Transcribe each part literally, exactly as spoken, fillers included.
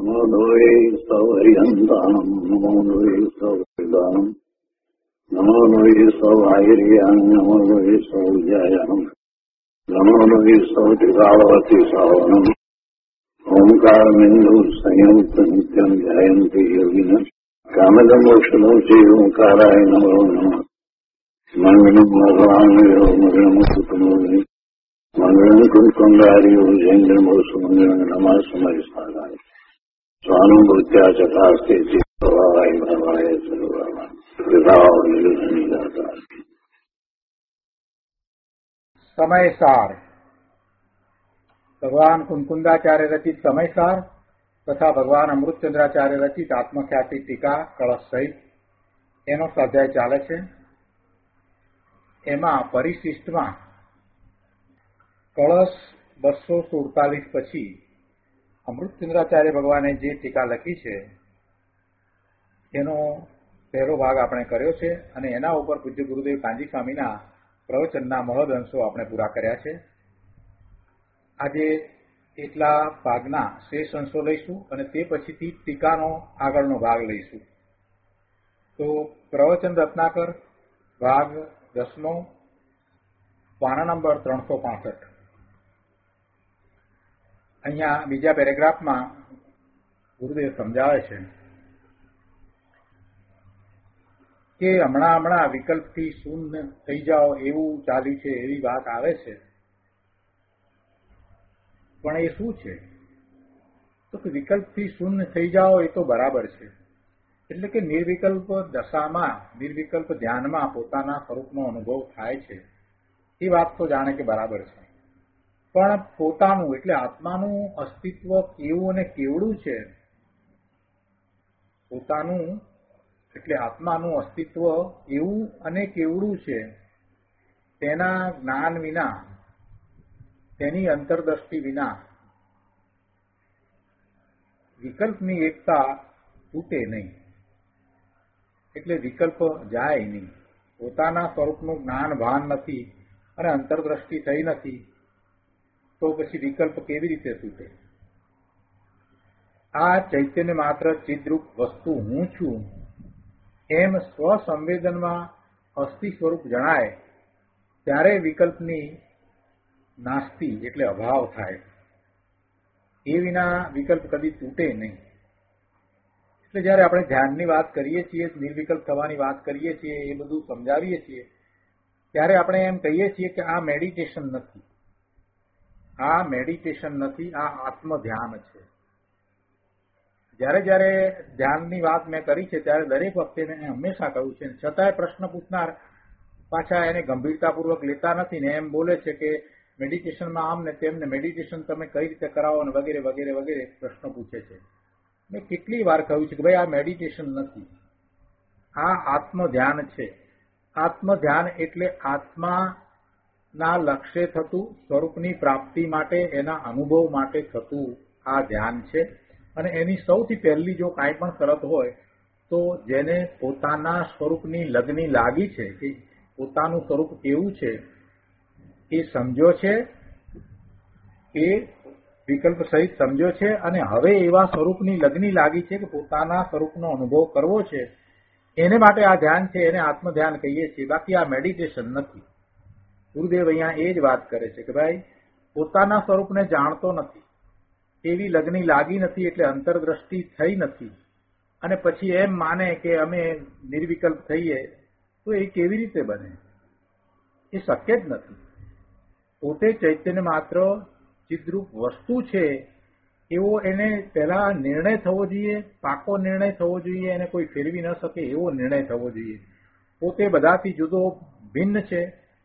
નમો લોહે સૌહરિહંતાણમ નમો લોહે સૌદાનમ નમો લોહે સૌહાયર્યાન નમો લોહે સૌજાયાનમ નમો લોહે સૌત્રિકાળવતી સાવનમ ઓમકાર બિંદુ સંયુક્ત નિત્યમ ધ્યાયંતિ યોગિન કામદમોક્ષમોચે ઓંકારાય નમો નમઃ મંગલમ ભગવાન મંગલમ સુતમોહિ મંગલમ કુંકુંડાર્યો જૈન્દ્રમો સુમંગલમ નમઃ સમયસ્થાનાય સ્વાનુભૂત્યા ચકાસ્તે ચિત્તવાય ભવાય સર્વવા વિભાવ નિર્ધનિદાતા. સમયસાર ભગવાન કુંકુંદાચાર્ય રચિત સમયસાર તથા ભગવાન અમૃતચંદ્રાચાર્ય રચિત આત્મખ્યાતિ ટીકા કળશ સહિત એનો સ્વાધ્યાય ચાલે છે. એમાં પરિશિષ્ટમાં કળશ બસો સુડતાલીસ પછી અમૃતચંદ્રાચાર્ય ભગવાને જે ટીકા લખી છે એનો પહેલો ભાગ આપણે કર્યો છે અને એના ઉપર પૂજ્ય ગુરુદેવ કાંજી સ્વામીના પ્રવચનના મહદ અંશો આપણે પૂરા કર્યા છે. આજે એટલા ભાગના શેષ અંશો લઈશું અને તે પછીથી ટીકાનો આગળનો ભાગ લઈશું. તો પ્રવચન રત્નાકર ભાગ દસમો, પાના નંબર ત્રણસો પાસઠ. અહીંયા બીજા પેરેગ્રાફમાં ગુરુદેવ સમજાવે છે કે હમણાં હમણાં વિકલ્પથી શૂન્ય થઈ જાઓ એવું ચાલ્યું છે, એવી વાત આવે છે. પણ એ શું છે? તો કે વિકલ્પથી શૂન્ય થઈ જાઓ એ તો બરાબર છે, એટલે કે નિર્વિકલ્પ દશામાં, નિર્વિકલ્પ ધ્યાનમાં પોતાના સ્વરૂપનો અનુભવ થાય છે એ વાત તો જાણે કે બરાબર છે. પણ પોતાનું એટલે આત્માનું અસ્તિત્વ કેવું અને કેવડું છે, પોતાનું એટલે આત્માનું અસ્તિત્વ એવું અને કેવડું છે, તેના જ્ઞાન વિના, તેની અંતરદ્રષ્ટિ વિના વિકલ્પની એકતા તૂટે નહીં, એટલે વિકલ્પ જાય નહીં. પોતાના સ્વરૂપનું જ્ઞાન ભાન નથી અને અંતરદ્રષ્ટિ થઈ નથી તો પછી વિકલ્પ કેવી રીતે તૂટે? આ ચૈતન્ય માત્ર ચિદ્રૂપ વસ્તુ હું છું એમ સ્વસંવેદનમાં અસ્થિ સ્વરૂપ જણાય ત્યારે વિકલ્પની નાસ્તિ એટલે અભાવ થાય. એ વિના વિકલ્પ કદી તૂટે નહીં. એટલે જયારે આપણે ધ્યાનની વાત કરીએ છીએ, નિર્વિકલ્પ થવાની વાત કરીએ છીએ, એ બધું સમજાવીએ છીએ, ત્યારે આપણે એમ કહીએ છીએ કે આ મેડિટેશન નથી, આ મેડિટેશન નથી, આ આત્મ ધ્યાન છે. જયારે જયારે ધ્યાનની વાત મેં કરી છે ત્યારે દરેક વખતે મેં હંમેશા કહ્યું છે, છતાંય પ્રશ્ન પૂછનાર પાછા એને ગંભીરતાપૂર્વક લેતા નથી ને એમ બોલે છે કે મેડિટેશનમાં આમ ને તેમને, મેડિટેશન તમે કઈ રીતે કરાવો અને વગેરે વગેરે વગેરે પ્રશ્નો પૂછે છે. મેં કેટલી વાર કહ્યું છે કે ભાઈ આ મેડિટેશન નથી, આ આત્મ ધ્યાન છે. આત્મ ધ્યાન એટલે આત્માના લક્ષ્ય થતું, સ્વરૂપની પ્રાપ્તિ માટે, એના અનુભવ માટે થતું આ ધ્યાન છે. અને એની સૌથી પહેલી જો કાંઈ પણ શરત હોય તો જેને પોતાના સ્વરૂપની લગની લાગી છે, કે પોતાનું સ્વરૂપ કેવું છે એ સમજો છે, એ વિકલ્પ સહિત સમજો છે અને હવે એવા સ્વરૂપની લગની લાગી છે કે પોતાના સ્વરૂપનો અનુભવ કરવો છે, એને માટે આ ધ્યાન છે, એને આત્મ ધ્યાન કહીએ છીએ. બાકી આ મેડિટેશન નથી. ગુરુદેવ અહીંયા એ જ વાત કરે છે કે ભાઈ પોતાના સ્વરૂપને જાણતો નથી, એવી લગની લાગી નથી, એટલે અંતરદ્રષ્ટિ થઈ નથી અને પછી એમ માને કે અમે નિર્વિકલ્પ થઈએ, તો એ કેવી રીતે બને? એ શક્ય જ નથી. પોતે ચૈતન્ય માત્ર ચિદ્રૂપ વસ્તુ છે એવો એને પહેલા નિર્ણય થવો જોઈએ, પાકો નિર્ણય થવો જોઈએ, એને કોઈ ફેરવી ન શકે એવો નિર્ણય થવો જોઈએ. પોતે બધાથી જુદો ભિન્ન છે.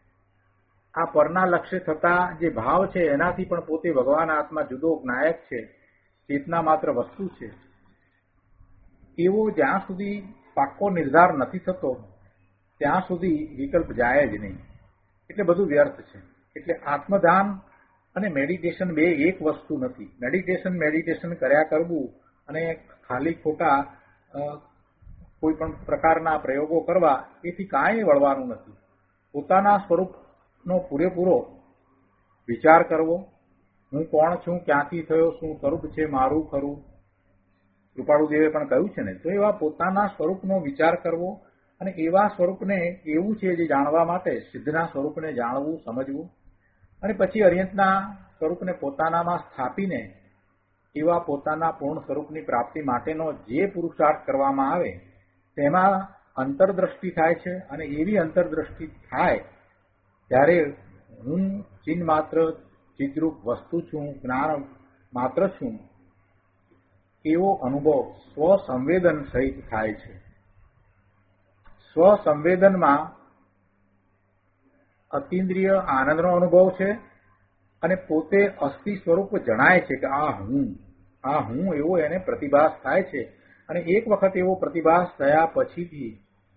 આ પરના લક્ષ્ય થતા જે ભાવ છે એનાથી પણ પોતે ભગવાન આત્મા જુદો જ્ઞાયક છે, ચેતના માત્ર વસ્તુ છે, એવો જ્યાં સુધી પાક્કો નિર્ધાર નથી થતો ત્યાં સુધી વિકલ્પ જાય જ નહીં. એટલે બધું વ્યર્થ છે. એટલે આત્મધ્યાન અને મેડિટેશન બે એક વસ્તુ નથી. મેડિટેશન મેડિટેશન કર્યા કરવું અને ખાલી ખોટા કોઈ પણ પ્રકારના પ્રયોગો કરવા એથી કાંઈ વળવાનું નથી. પોતાના સ્વરૂપનો પૂરેપૂરો વિચાર કરવો, હું કોણ છું, ક્યાંથી થયો, શું સ્વરૂપ છે મારું ખરું, કૃપાળુદેવે પણ કહ્યું છે ને, તો એવા પોતાના સ્વરૂપનો વિચાર કરવો અને એવા સ્વરૂપને એવું છે જે જાણવા માટે સિદ્ધના સ્વરૂપને જાણવું, સમજવું અને પછી અર્યંતના સ્વરૂપને પોતાનામાં સ્થાપીને એવા પોતાના પૂર્ણ સ્વરૂપની પ્રાપ્તિ માટેનો જે પુરુષાર્થ કરવામાં આવે તેમાં અંતરદ્રષ્ટિ થાય છે. અને એવી અંતરદ્રષ્ટિ થાય ત્યારે હું ચિન્હ માત્ર ચિદ્રૂપ વસ્તુ છું, જ્ઞાન માત્ર છું, એવો અનુભવ સ્વસંવેદન સહિત થાય છે. સ્વસંવેદનમાં અતિન્દ્રિય આનંદનો અનુભવ છે અને પોતે અસ્થિ સ્વરૂપ જણાય છે કે આ હું, આ હું એવો એને પ્રતિભાસ થાય છે. અને એક વખત એવો પ્રતિભાસ થયા પછીથી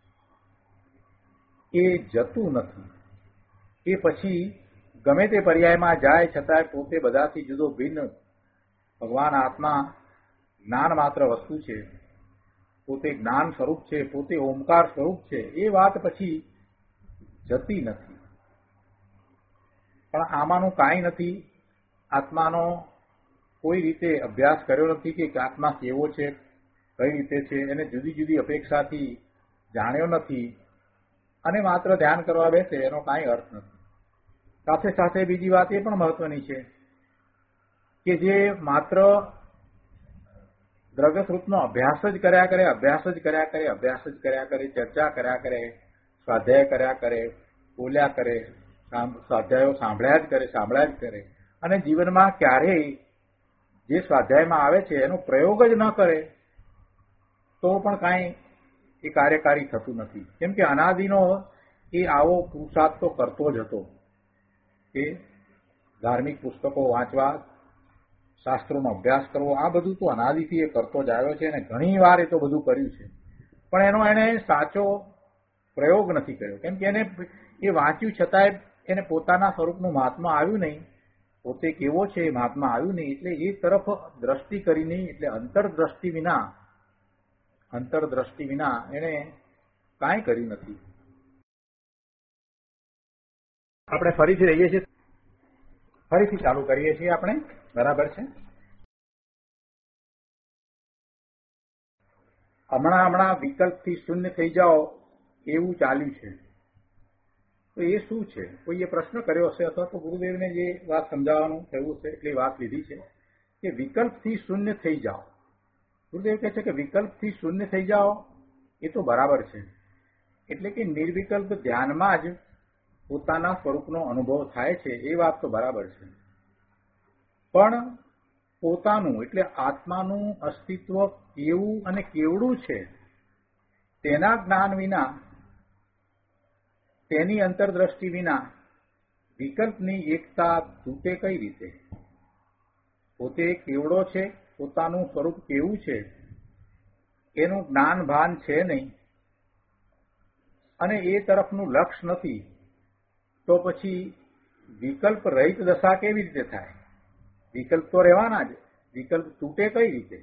એ જતું નથી. એ પછી ગમે તે પર્યાયમાં જાય છતાંય પોતે બધાથી જુદો ભિન્ન ભગવાન આત્મા જ્ઞાન માત્ર વસ્તુ છે, પોતે જ્ઞાન સ્વરૂપ છે, પોતે ઓમકાર સ્વરૂપ છે, એ વાત પછી જતી નથી. પણ આમાંનું કાંઈ નથી. આત્માનો કોઈ રીતે અભ્યાસ કર્યો નથી કે આત્મા કેવો છે, કઈ રીતે છે, એને જુદી જુદી અપેક્ષાથી જાણ્યો નથી અને માત્ર ધ્યાન કરવા બેસે એનો કાંઈ અર્થ નથી. સાથે સાથે બીજી વાત એ પણ મહત્વની છે કે જે માત્ર દ્રવ્યશ્રુતનો અભ્યાસ જ કર્યા કરે, અભ્યાસ જ કર્યા કરે, અભ્યાસ જ કર્યા કરે, ચર્ચા કર્યા કરે, સ્વાધ્યાય કર્યા કરે, બોલ્યા કરે, સ્વાધ્યાયો સાંભળ્યા જ કરે, સાંભળ્યા જ કરે અને જીવનમાં ક્યારેય જે સ્વાધ્યાયમાં આવે છે એનો પ્રયોગ જ ન કરે તો પણ કાંઈ એ કાર્યકારી થતું નથી. કેમ કે અનાદિનો એ આવો પુરુષાર્થ તો કરતો જ હતો કે ધાર્મિક પુસ્તકો વાંચવા, શાસ્ત્રોનો અભ્યાસ કરવો, આ બધું તો અનાદિથી એ કરતો જ આવ્યો છે અને ઘણી વાર એ તો બધું કર્યું છે. પણ એનો એને સાચો પ્રયોગ નથી કર્યો. કેમ કે એને એ વાંચ્યું છતાંય એને પોતાના સ્વરૂપનું મહાત્મા આવ્યું નહીં, પોતે કેવો છે એ મહાત્મા આવ્યું નહીં. એટલે એ તરફ દ્રષ્ટિ કરી નહીં. એટલે અંતરદ્રષ્ટિ વિના અંતરદ્રષ્ટિ વિના એને કાંઈ કર્યું નથી. આપણે ફરીથી રહીએ છીએ, ફરીથી ચાલુ કરીએ છીએ આપણે. બરાબર છે. હમણાં હમણાં વિકલ્પથી શૂન્ય થઈ જાઓ એવું ચાલ્યું છે. તો એ શું છે? કોઈએ પ્રશ્ન કર્યો હશે અથવા તો ગુરુદેવને જે વાત સમજાવવાનું થયું હશે એટલી વાત લીધી છે કે વિકલ્પથી શૂન્ય થઈ જાઓ. ગુરુદેવ કહે છે કે વિકલ્પથી શૂન્ય થઈ જાઓ એ તો બરાબર છે. એટલે કે નિર્વિકલ્પ ધ્યાનમાં જ પોતાના સ્વરૂપનો અનુભવ થાય છે એ વાત તો બરાબર છે. પણ પોતાનું એટલે આત્માનું અસ્તિત્વ કેવું અને કેવડું છે તેના જ્ઞાન વિના, તેની અંતરદ્રષ્ટિ વિના વિકલ્પની એકતા તૂટે કઈ રીતે? પોતે કેવડો છે, પોતાનું સ્વરૂપ કેવું છે એનું જ્ઞાન ભાન છે નહીં અને એ તરફનું લક્ષ નથી તો પછી વિકલ્પ રહિત દશા કેવી રીતે થાય? વિકલ્પ તો રહેવાના જ. વિકલ્પ તૂટે કઈ રીતે?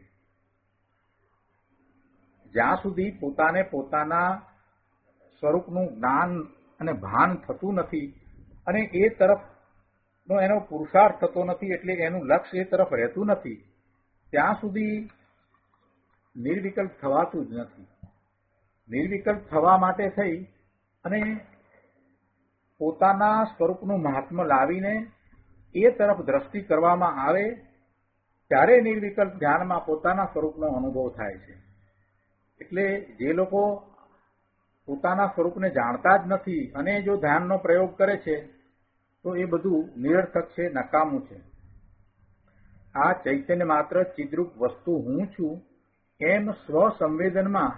જ્યાં સુધી પોતાને પોતાના સ્વરૂપનું જ્ઞાન અને ભાન થતું નથી અને એ તરફનો એનો પુરુષાર્થ થતો નથી, એટલે એનું લક્ષ્ય એ તરફ રહેતું નથી, ત્યાં સુધી નિર્વિકલ્પ થવાતું જ નથી. નિર્વિકલ્પ થવા માટે થઈ અને પોતાના સ્વરૂપનું મહાત્મ્ય લાવીને એ તરફ દ્રષ્ટિ કરવામાં આવે ત્યારે નિર્વિકલ્પ ધ્યાનમાં પોતાના સ્વરૂપનો અનુભવ થાય છે. એટલે જે લોકો પોતાના સ્વરૂપને જાણતા જ નથી અને જો ધ્યાનનો પ્રયોગ કરે છે તો એ બધું નિરર્થક છે, નકામું છે. આ ચૈતન્ય માત્ર ચિદ્રૂપ વસ્તુ હું છું એમ સ્વસંવેદનમાં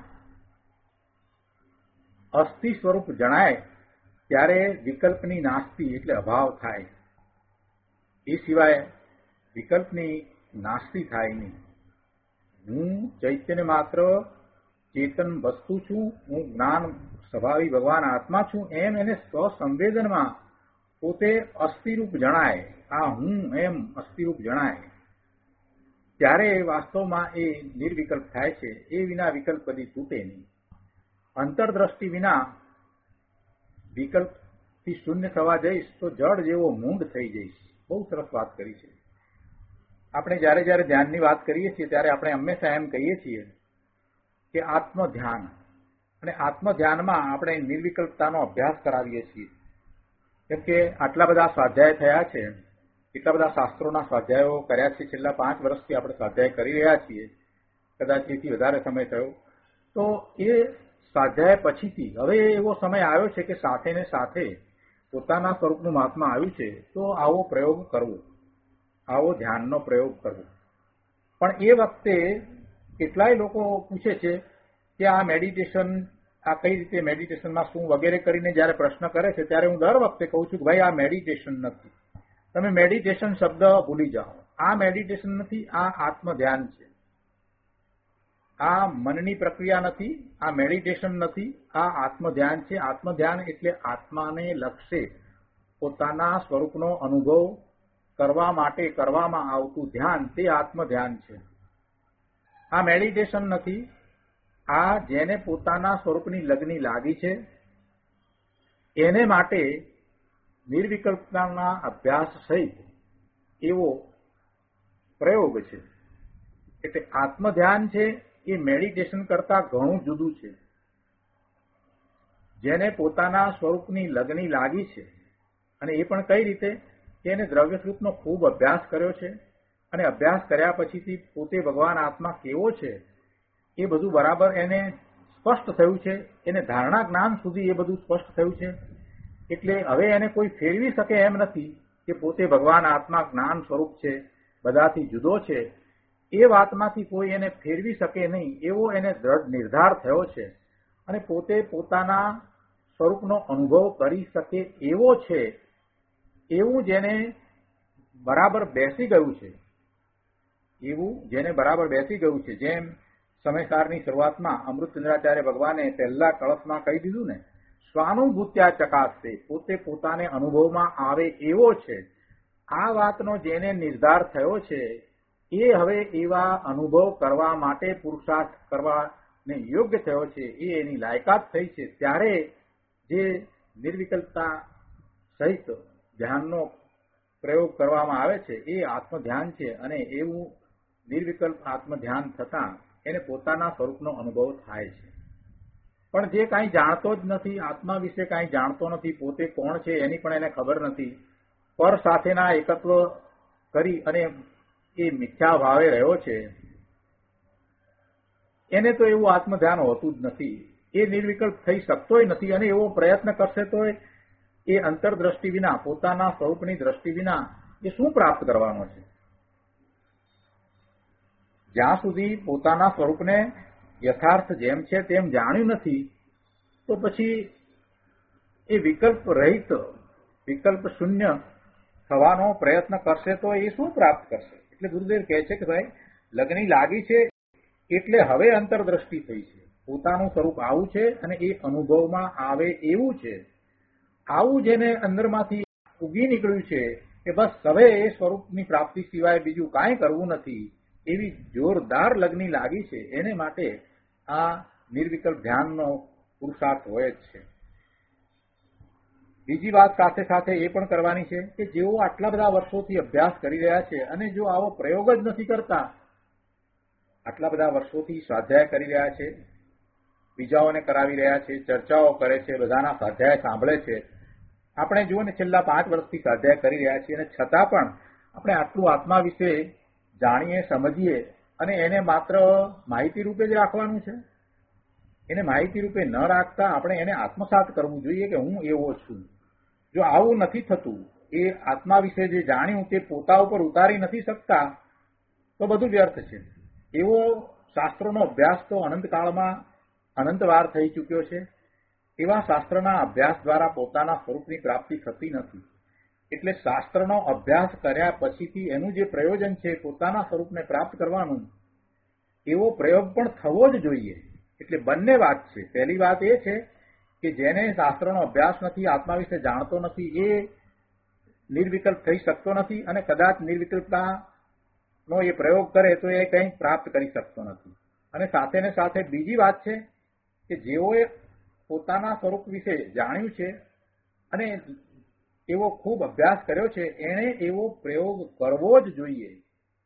અસ્થિ સ્વરૂપ જણાય ત્યારે વિકલ્પની નાસ્તિ એટલે અભાવ થાય. એ સિવાય વિકલ્પની નાસ્તિ થાય નહીં. હું ચૈતન્ય માત્ર ચેતન વસ્તુ છું, હું જ્ઞાન સ્વભાવી ભગવાન આત્મા છું એમ એને સ્વસંવેદનમાં પોતે અસ્થિરૂપ જણાય, આ હું એમ અસ્થિરૂપ જણાય ત્યારે વાસ્તવમાં એ નિર્વિકલ્પ થાય છે. એ વિના વિકલ્પ કદી તૂટે નહીં. અંતરદ્રષ્ટિ વિના વિકલ્પથી શૂન્ય થવા જઈશ તો જડ જેવો મૂંડ થઈ જઈશ. બહુ સરસ વાત કરી છે. આપણે જ્યારે જ્યારે ધ્યાનની વાત કરીએ છીએ ત્યારે આપણે હંમેશા એમ કહીએ છીએ કે આત્મ ધ્યાન, અને આત્મ ધ્યાનમાં આપણે નિર્વિકલ્પતાનો અભ્યાસ કરાવીએ છીએ. કેમ કે આટલા બધા સ્વાધ્યાય થયા છે, એટલા બધા શાસ્ત્રોના સ્વાધ્યાયો કર્યા છે, છેલ્લા પાંચ વર્ષથી આપણે સ્વાધ્યાય કરી રહ્યા છીએ, કદાચ એથી વધારે સમય થયો. તો એ સ્વાધ્યાય પછીથી હવે એવો સમય આવ્યો છે કે સાથે ને સાથે પોતાના સ્વરૂપનું મહાત્મા આવ્યું છે, તો આવો પ્રયોગ કરવો, આવો ધ્યાનનો પ્રયોગ કરવો. પણ એ વખતે કેટલાય લોકો પૂછે છે કે આ મેડિટેશન, આ કઈ રીતે મેડિટેશનમાં શું વગેરે કરીને જયારે પ્રશ્ન કરે છે ત્યારે હું દર વખતે કહું છું કે ભાઈ આ મેડિટેશન નથી, તમે મેડિટેશન શબ્દ ભૂલી જાઓ. આ મેડિટેશન નથી, આ આત્મ ધ્યાન છે. આ મનની પ્રક્રિયા નથી, આ મેડિટેશન નથી, આ આત્મ ધ્યાન છે. આત્મ ધ્યાન એટલે આત્માને લક્ષે પોતાના સ્વરૂપનો અનુભવ કરવા માટે કરવામાં આવતું ધ્યાન, તે આત્મ ધ્યાન છે. આ મેડિટેશન નથી. આ જેને પોતાના સ્વરૂપની લગની લાગી છે એને માટે નિર્વિકલ્પતાના અભ્યાસ સહિત એવો પ્રયોગ છે. એટલે આત્મ ધ્યાન છે એ મેડિટેશન કરતા ઘણું જુદું છે. જેને પોતાના સ્વરૂપની લગની લાગી છે, અને એ પણ કઈ રીતે કે એને દ્રવ્ય સ્વરૂપનો ખૂબ અભ્યાસ કર્યો છે, અને અભ્યાસ કર્યા પછીથી પોતે ભગવાન આત્મા કેવો છે એ બધું બરાબર એને સ્પષ્ટ થયું છે, એને ધારણા જ્ઞાન સુધી એ બધું સ્પષ્ટ થયું છે. એટલે હવે એને કોઈ ફેરવી શકે એમ નથી કે પોતે ભગવાન આત્મા જ્ઞાન સ્વરૂપ છે, બધાથી જુદો છે. એ વાતમાંથી કોઈ એને ફેરવી શકે નહીં એવો એને દ્રઢ નિર્ધાર થયો છે, અને પોતે પોતાના સ્વરૂપનો અનુભવ કરી શકે એવો છે, એવું જેને બરાબર બેસી ગયું છે, એવું જેને બરાબર બેસી ગયું છે. જેમ સમયસારની શરૂઆતમાં અમૃતચંદ્રાચાર્ય ભગવાને પહેલા કળશમાં કહી દીધું ને, સ્વાનુભૂત્યા ચકાસતે, પોતે પોતાને અનુભવમાં આવે એવો છે. આ વાતનો જેને નિર્ધાર થયો છે એ હવે એવા અનુભવ કરવા માટે પુરુષાર્થ કરવાને યોગ્ય થયો છે, એ એની લાયકાત થઈ છે. ત્યારે જે નિર્વિકલ્પતા સહિત ધ્યાનનો પ્રયોગ કરવામાં આવે છે એ આત્મ ધ્યાન છે. અને એવું નિર્વિકલ્પ આત્મ ધ્યાન થતાં એને પોતાના સ્વરૂપનો અનુભવ થાય છે. પણ જે કાંઈ જાણતો જ નથી, આત્મા વિશે કાંઈ જાણતો નથી, પોતે કોણ છે એની પણ એને ખબર નથી, પર સાથેના એકત્વ કરી અને એ મિથ્યા ભાવે રહ્યો છે, એને તો એવું આત્મ ધ્યાન હોતું જ નથી. એ નિર્વિકલ્પ થઈ શકતોય નથી, અને એવો પ્રયત્ન કરશે તો એ અંતરદ્રષ્ટિ વિના, પોતાના સ્વરૂપની દ્રષ્ટિ વિના એ શું પ્રાપ્ત કરવાનો છે? જ્યાં સુધી પોતાના સ્વરૂપને યથાર્થ જેમ છે તેમ જાણ્યું નથી, તો પછી એ વિકલ્પ રહિત, વિકલ્પ શૂન્ય થવાનો પ્રયત્ન કરશે તો એ શું પ્રાપ્ત કરશે? એટલે ગુરુદેવ કહે છે કે ભાઈ લગની લાગી છે એટલે હવે અંતરદ્રષ્ટિ થઈ છે, પોતાનું સ્વરૂપ આવું છે અને એ અનુભવમાં આવે એવું છે. આવું જેને અંદરમાંથી ઉગી નીકળ્યું છે કે બસ હવે એ સ્વરૂપની પ્રાપ્તિ સિવાય બીજું કાંઈ કરવું નથી, એવી જોરદાર લગની લાગી છે, એને માટે આ નિર્વિકલ્પ ધ્યાનનો પુરુષાર્થ હોય જ છે. બીજી વાત સાથે સાથે એ પણ કરવાની છે કે જેઓ આટલા બધા વર્ષોથી અભ્યાસ કરી રહ્યા છે અને જો આવો પ્રયોગ જ નથી કરતા, આટલા બધા વર્ષોથી સ્વાધ્યાય કરી રહ્યા છે, બીજાઓને કરાવી રહ્યા છે, ચર્ચાઓ કરે છે, બધાના સ્વાધ્યાય સાંભળે છે, આપણે જુઓ ને છેલ્લા પાંચ વર્ષથી સ્વાધ્યાય કરી રહ્યા છીએ, અને છતાં પણ આપણે આટલું આત્મા વિશે જાણીએ, સમજીએ અને એને માત્ર માહિતી રૂપે જ રાખવાનું છે. એને માહિતી રૂપે ન રાખતા આપણે એને આત્મસાત કરવું જોઈએ કે હું એવો છું. જો આવું નથી થતું, એ આત્મા વિશે જે જાણ્યું તે પોતા ઉપર ઉતારી નથી શકતા, તો બધું વ્યર્થ છે. એવો શાસ્ત્રોનો અભ્યાસ તો અનંતકાળમાં અનંતવાર થઈ ચૂક્યો છે. એવા શાસ્ત્રના અભ્યાસ દ્વારા પોતાના સ્વરૂપની પ્રાપ્તિ થતી નથી. એટલે શાસ્ત્રનો અભ્યાસ કર્યા પછીથી એનું જે પ્રયોજન છે પોતાના સ્વરૂપને પ્રાપ્ત કરવાનું, એવો પ્રયોગ પણ થવો જ જોઈએ. એટલે બંને વાત છે. પહેલી વાત એ છે કે જેને શાસ્ત્રનો અભ્યાસ નથી, આત્મા વિશે જાણતો નથી, એ નિર્વિકલ્પ થઈ શકતો નથી, અને કદાચ નિર્વિકલ્પતાનો એ પ્રયોગ કરે તો એ કંઈ પ્રાપ્ત કરી શકતો નથી. અને સાથે ને સાથે બીજી વાત છે કે જેઓએ પોતાના સ્વરૂપ વિશે જાણ્યું છે અને એવો ખૂબ અભ્યાસ કર્યો છે, એણે એવો પ્રયોગ કરવો જ જોઈએ.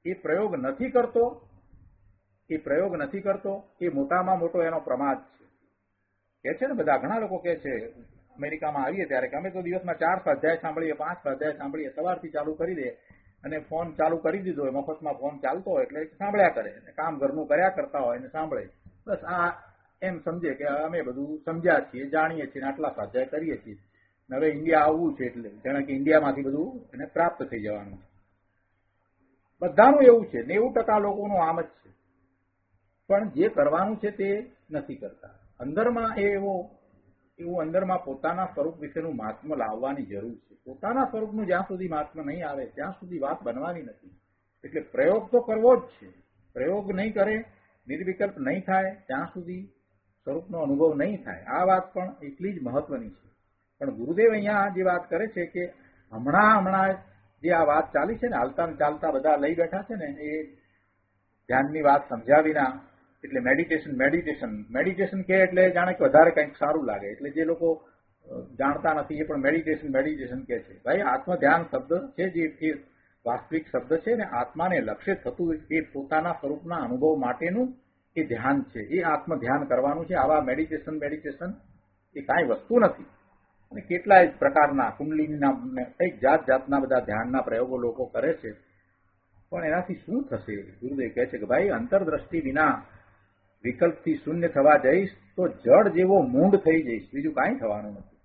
એ પ્રયોગ નથી કરતો એ પ્રયોગ નથી કરતો એ મોટામાં મોટો એનો પ્રમાદ છે કે છે ને બધા ઘણા લોકો કહે છે અમેરિકામાં આવીએ ત્યારે કે અમે તો દિવસમાં ચાર સ્વાધ્યાય સાંભળીએ પાંચ સ્વાધ્યાય સાંભળીએ સવારથી ચાલુ કરી દે અને ફોન ચાલુ કરી દીધો હોય મફતમાં ફોન ચાલતો હોય એટલે સાંભળ્યા કરે કામ ઘરનું કર્યા કરતા હોય અને સાંભળે બસ આ એમ સમજે કે અમે બધું સમજ્યા છીએ જાણીએ છીએ આટલા સ્વાધ્યાય કરીએ છીએ હવે ઇન્ડિયા આવવું છે એટલે જાણે કે ઇન્ડિયામાંથી બધું એને પ્રાપ્ત થઈ જવાનું છે બધાનું એવું છે નેવું ટકા લોકોનું આમ જ છે પણ જે કરવાનું છે તે નથી કરતા અંદરમાં એ એવો એવું અંદરમાં પોતાના સ્વરૂપ વિશેનું મહાત્મ્ય લાવવાની જરૂર છે પોતાના સ્વરૂપનું જ્યાં સુધી મહાત્મ્ય નહીં આવે ત્યાં સુધી વાત બનવાની નથી એટલે પ્રયોગ તો કરવો જ છે પ્રયોગ નહીં કરે નિર્વિકલ્પ નહીં થાય ત્યાં સુધી સ્વરૂપનો અનુભવ નહીં થાય આ વાત પણ એટલી જ મહત્વની છે પણ ગુરુદેવ અહીંયા જે વાત કરે છે કે હમણાં હમણાં જે આ વાત ચાલી છે ને હાલતા ચાલતા બધા લઈ બેઠા છે ને એ ધ્યાનની વાત સમજ્યા વિના એટલે મેડિટેશન મેડિટેશન મેડિટેશન કે એટલે જાણે કે વધારે કંઈક સારું લાગે એટલે જે લોકો જાણતા નથી એ પણ મેડિટેશન મેડિટેશન કે છે ભાઈ આત્મ ધ્યાન શબ્દ છે જે એ વાસ્તવિક શબ્દ છે ને આત્માને લક્ષ્ય થતું એ પોતાના સ્વરૂપના અનુભવ માટેનું એ ધ્યાન છે એ આત્મ ધ્યાન કરવાનું છે આવા મેડિટેશન મેડિટેશન એ કાંઈ વસ્તુ નથી અને કેટલાય પ્રકારના કુંડલીના કંઈક જાત જાતના બધા ધ્યાનના પ્રયોગો લોકો કરે છે પણ એનાથી શું થશે ગુરુદેવ કહે છે કે ભાઈ અંતરદ્રષ્ટિ વિના વિકલ્પથી શૂન્ય થવા જઈશ તો જડ જેવો મૂંડ થઈ જઈશ બીજું કાંઈ થવાનું નથી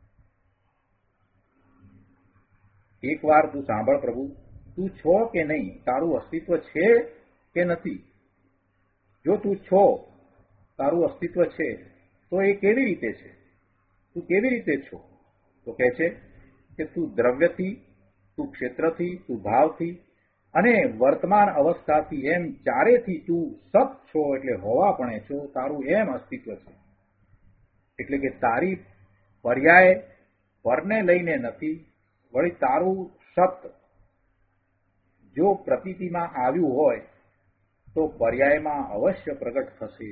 એક વાર તું સાંભળ પ્રભુ તું છો કે નહીં તારું અસ્તિત્વ છે કે નથી જો તું છો તારું અસ્તિત્વ છે તો એ કેવી રીતે છે તું કેવી રીતે છો તો કહે છે કે તું દ્રવ્યથી તું ક્ષેત્રથી તું ભાવથી અને વર્તમાન અવસ્થાથી એમ ચારેથી તું સત છો એટલે હોવાપણે છો તારું એમ અસ્તિત્વ છે એટલે કે તારી પર્યાય પરને લઈને નથી વળી તારું સત જો પ્રતીતિમાં આવ્યું હોય તો પર્યાયમાં અવશ્ય પ્રગટ થશે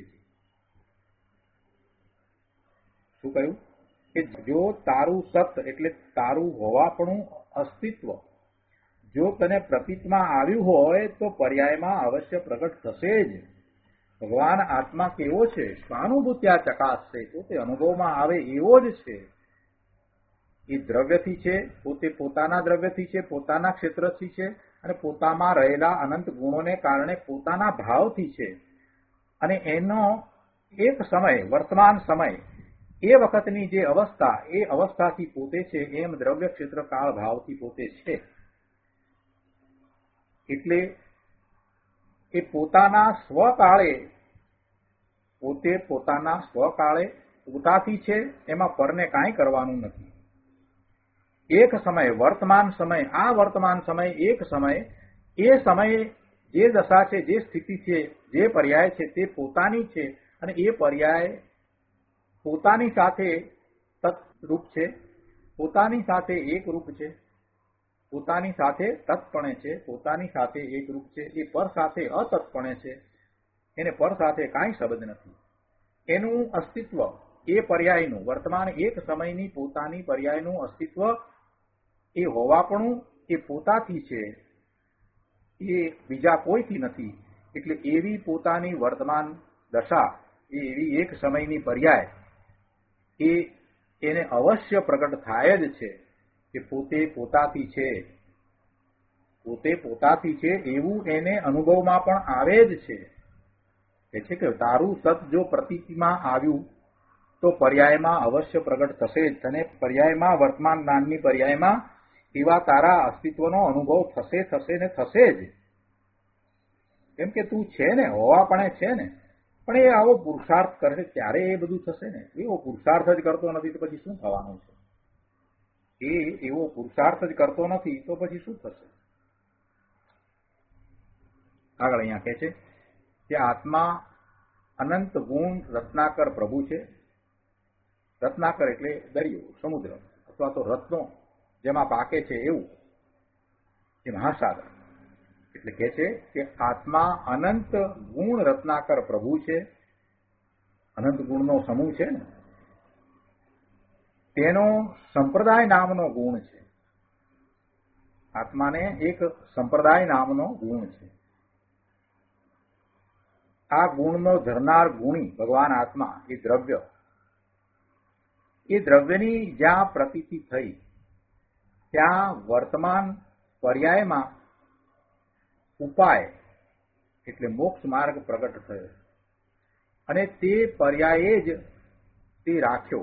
શું કહ્યું કે જો તારું સત એટલે તારું હોવાપણું અસ્તિત્વ જો તને પ્રતીતમાં આવ્યું હોય તો પર્યાયમાં અવશ્ય પ્રગટ થશે જ ભગવાન આત્મા કેવો છે સ્વાનુભૂત્યા ચકાસશે તો તે અનુભવમાં આવે એવો જ છે એ દ્રવ્યથી છે પોતે પોતાના દ્રવ્યથી છે પોતાના ક્ષેત્રથી છે અને પોતામાં રહેલા અનંત ગુણોને કારણે પોતાના ભાવથી છે અને એનો એક સમય વર્તમાન સમય એ વખતની જે અવસ્થા એ અવસ્થાથી પોતે છે એમ દ્રવ્ય ક્ષેત્ર કાળ ભાવથી પોતે છે એટલે એ પોતાના સ્વકાળે પોતે પોતાના સ્વકાળે પોતાથી છે એમાં પરને કાંઈ કરવાનું નથી એક સમય વર્તમાન સમય આ વર્તમાન સમય એક સમય એ સમયે જે દશા છે જે સ્થિતિ છે જે પર્યાય છે તે પોતાની છે અને એ પર્યાય પોતાની સાથે તત્રૂપ છે પોતાની સાથે એક રૂપ છે પોતાની સાથે તત્પણે છે પોતાની સાથે એક રૂપ છે એ પર સાથે અતત્પણે છે એને પર સાથે કાંઈ સંબંધ નથી એનું અસ્તિત્વ એ પર્યાયનું વર્તમાન એક સમયની પોતાની પર્યાયનું અસ્તિત્વ એ હોવાપણું એ પોતાથી છે એ બીજા કોઈથી નથી એટલે એવી પોતાની વર્તમાન દશા એ એવી એક સમયની પર્યાય એ એને અવશ્ય પ્રગટ થાય જ છે કે પોતે પોતાથી છે પોતે પોતાથી છે એવું એને અનુભવમાં પણ આવે જ છે કે છે કે તારું સત જો પ્રતીતિમાં આવ્યું તો પર્યાયમાં અવશ્ય પ્રગટ થશે જ તને પર્યાયમાં વર્તમાન જ્ઞાનની પર્યાયમાં એવા તારા અસ્તિત્વનો અનુભવ થશે થશે ને થશે જ કેમ કે તું છે ને હોવાપણે છે ને પણ એ આવો પુરુષાર્થ કરે ત્યારે એ બધું થશે ને એવો પુરુષાર્થ જ કરતો નથી તો પછી શું થવાનું છે એ એવો પુરુષાર્થ જ કરતો નથી તો પછી શું થશે આગળ અહીંયા કહે છે કે આત્મા અનંત ગુણ રત્નાકર પ્રભુ છે રત્નાકર એટલે દરિયો સમુદ્ર અથવા તો રત્નો જેમાં પાકે છે એવું એ મહાસાગર એટલે કહે છે કે આત્મા અનંત ગુણ રત્નાકર પ્રભુ છે અનંત ગુણનો સમૂહ છે ને તેનો સંપ્રદાય નામનો ગુણ છે આત્માને એક સંપ્રદાય નામનો ગુણ છે આ ગુણનો ધરનાર ગુણી ભગવાન આત્મા એ દ્રવ્ય, એ દ્રવ્યની જ્યાં પ્રતીતિ થઈ ત્યાં વર્તમાન પર્યાયમાં ઉપાય એટલે મોક્ષ માર્ગ પ્રગટ થયો અને તે પર્યાયે જ તે રાખ્યો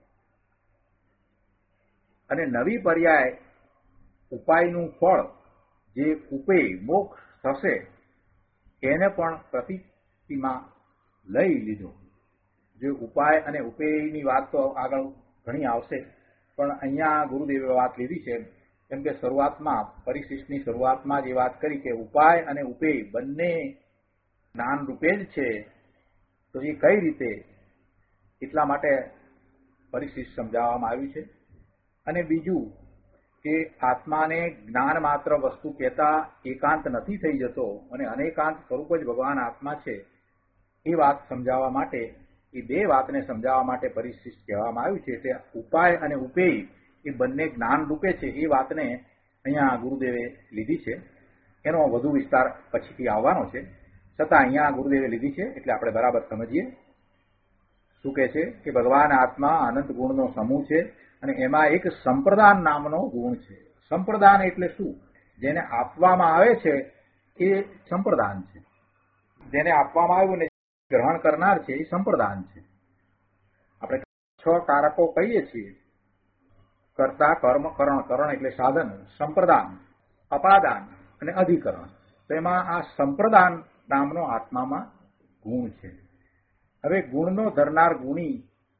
અને નવી પર્યાય ઉપાયનું ફળ જે ઉપેય મોક્ષ થશે એને પણ પ્રતીતિમાં લઈ લીધો. જે ઉપાય અને ઉપેયની વાત તો આગળ ઘણી આવશે, પણ અહીંયા ગુરુદેવે વાત લીધી છે કેમ કે શરૂઆતમાં પરિશિષ્ટની શરૂઆતમાં જે વાત કરી કે ઉપાય અને ઉપેય બંને જ્ઞાન રૂપે જ છે, તો એ કઈ રીતે એટલા માટે પરિશિષ્ટ સમજાવવામાં આવ્યું છે. અને બીજું કે આત્માને જ્ઞાન માત્ર વસ્તુ કહેતા એકાંત નથી થઈ જતો અને અનેકાંત સ્વરૂપ જ ભગવાન આત્મા છે, એ વાત સમજાવવા માટે, એ બે વાતને સમજાવવા માટે પરિશિષ્ટ કહેવામાં આવ્યું છે. એટલે ઉપાય અને ઉપેય એ બંને જ્ઞાન રૂપે છે એ વાતને અહીંયા ગુરુદેવે લીધી છે. એનો વધુ વિસ્તાર પછીથી આવવાનો છે, છતાં અહીંયા ગુરુદેવે લીધી છે એટલે આપણે બરાબર સમજીએ. શું કહે છે કે ભગવાન આત્મા અનંત ગુણનો સમૂહ છે અને એમાં એક સંપ્રદાન નામનો ગુણ છે. સંપ્રદાન એટલે શું? જેને આપવામાં આવે છે એ સંપ્રદાન છે. જેને આપવામાં આવ્યું ને ગ્રહણ કરનાર છે એ સંપ્રદાન છે. આપણે છ કારકો કહીએ છીએ, કર્તા, કર્મ, કરણ, કરણ એટલે સાધન, સંપ્રદાન, અપાદાન અને અધિકરણ. તો એમાં આ સંપ્રદાન નામનો આત્મામાં ગુણ છે. હવે ગુણનો ધરનાર ગુણી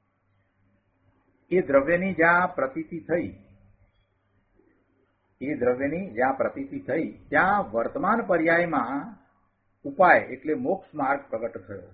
એ દ્રવ્યની જ્યાં પ્રતીતિ થઈ, એ દ્રવ્યની જ્યાં પ્રતીતિ થઈ ત્યાં વર્તમાન પર્યાયમાં ઉપાય એટલે મોક્ષ માર્ગ પ્રગટ થયો.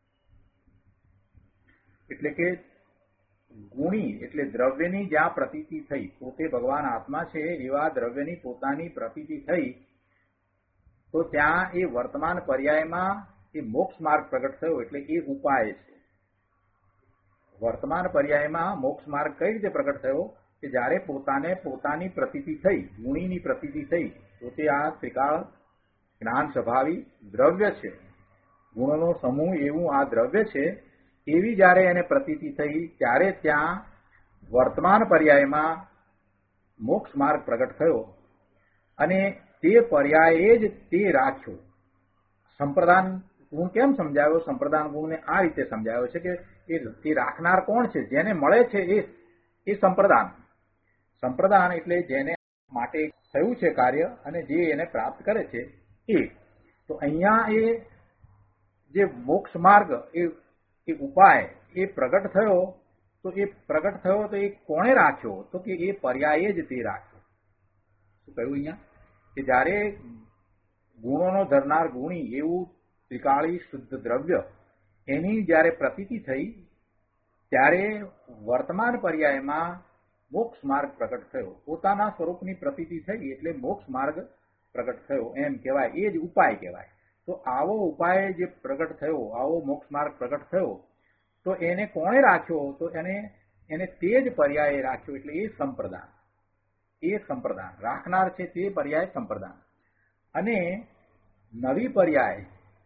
એટલે કે ગુણી એટલે દ્રવ્યની જ્યાં પ્રતીતિ થઈ, પોતે ભગવાન આત્મા છે એવા દ્રવ્યની પોતાની પ્રતીતિ થઈ, તો ત્યાં એ વર્તમાન પર્યાયમાં એ મોક્ષ માર્ગ પ્રગટ થયો. એટલે એ ઉપાય છે. વર્તમાન પર્યાયમાં મોક્ષ માર્ગ કઈ રીતે પ્રગટ થયો કે જ્યારે પોતાને પોતાની પ્રતીતિ થઈ, ગુણીની પ્રતીતિ થઈ, પોતે આ ત્રિકાળ જ્ઞાન સ્વભાવી દ્રવ્ય છે, ગુણોનો સમૂહ એવું આ દ્રવ્ય છે, એવી જ્યારે એને પ્રતીતિ થઈ ત્યારે ત્યાં વર્તમાન પર્યાયમાં મોક્ષ માર્ગ પ્રગટ થયો અને તે પર્યાયે જ તે રાખ્યો. સંપ્રદાન ગુણ કેમ સમજાયો? સંપ્રદાન ગુણને આ રીતે સમજાયો છે કે એ રાખનાર કોણ છે? જેને મળે છે એ એ સંપ્રદાન. સંપ્રદાન એટલે જેને માટે થયું છે કાર્ય અને જે એને પ્રાપ્ત કરે છે એ. તો અહીંયા એ જે મોક્ષ માર્ગ એ એ ઉપાય એ પ્રગટ થયો, તો એ પ્રગટ થયો તો એ કોણે રાખ્યો? તો કે એ પર્યાયે જ તે રાખ્યો. શું કહ્યું અહીંયા? કે જ્યારે ગુણોનો ધરનાર ગુણી એવું ત્રિકાળી શુદ્ધ દ્રવ્ય એની જ્યારે પ્રતીતિ થઈ ત્યારે વર્તમાન પર્યાયમાં મોક્ષ માર્ગ પ્રગટ થયો. પોતાના સ્વરૂપની પ્રતીતિ થઈ એટલે મોક્ષ માર્ગ પ્રગટ થયો એમ કહેવાય. એ જ ઉપાય કહેવાય. તો આવો ઉપાય જે પ્રગટ થયો, આવો મોક્ષ માર્ગ પ્રગટ થયો, તો એને કોણે રાખ્યો? તો એને એને તે જ પર્યાયે રાખ્યો. એટલે એ સંપ્રદાન. એ સંપ્રદાન રાખનાર છે તે પર્યાય સંપ્રદાન. અને નવી પર્યાય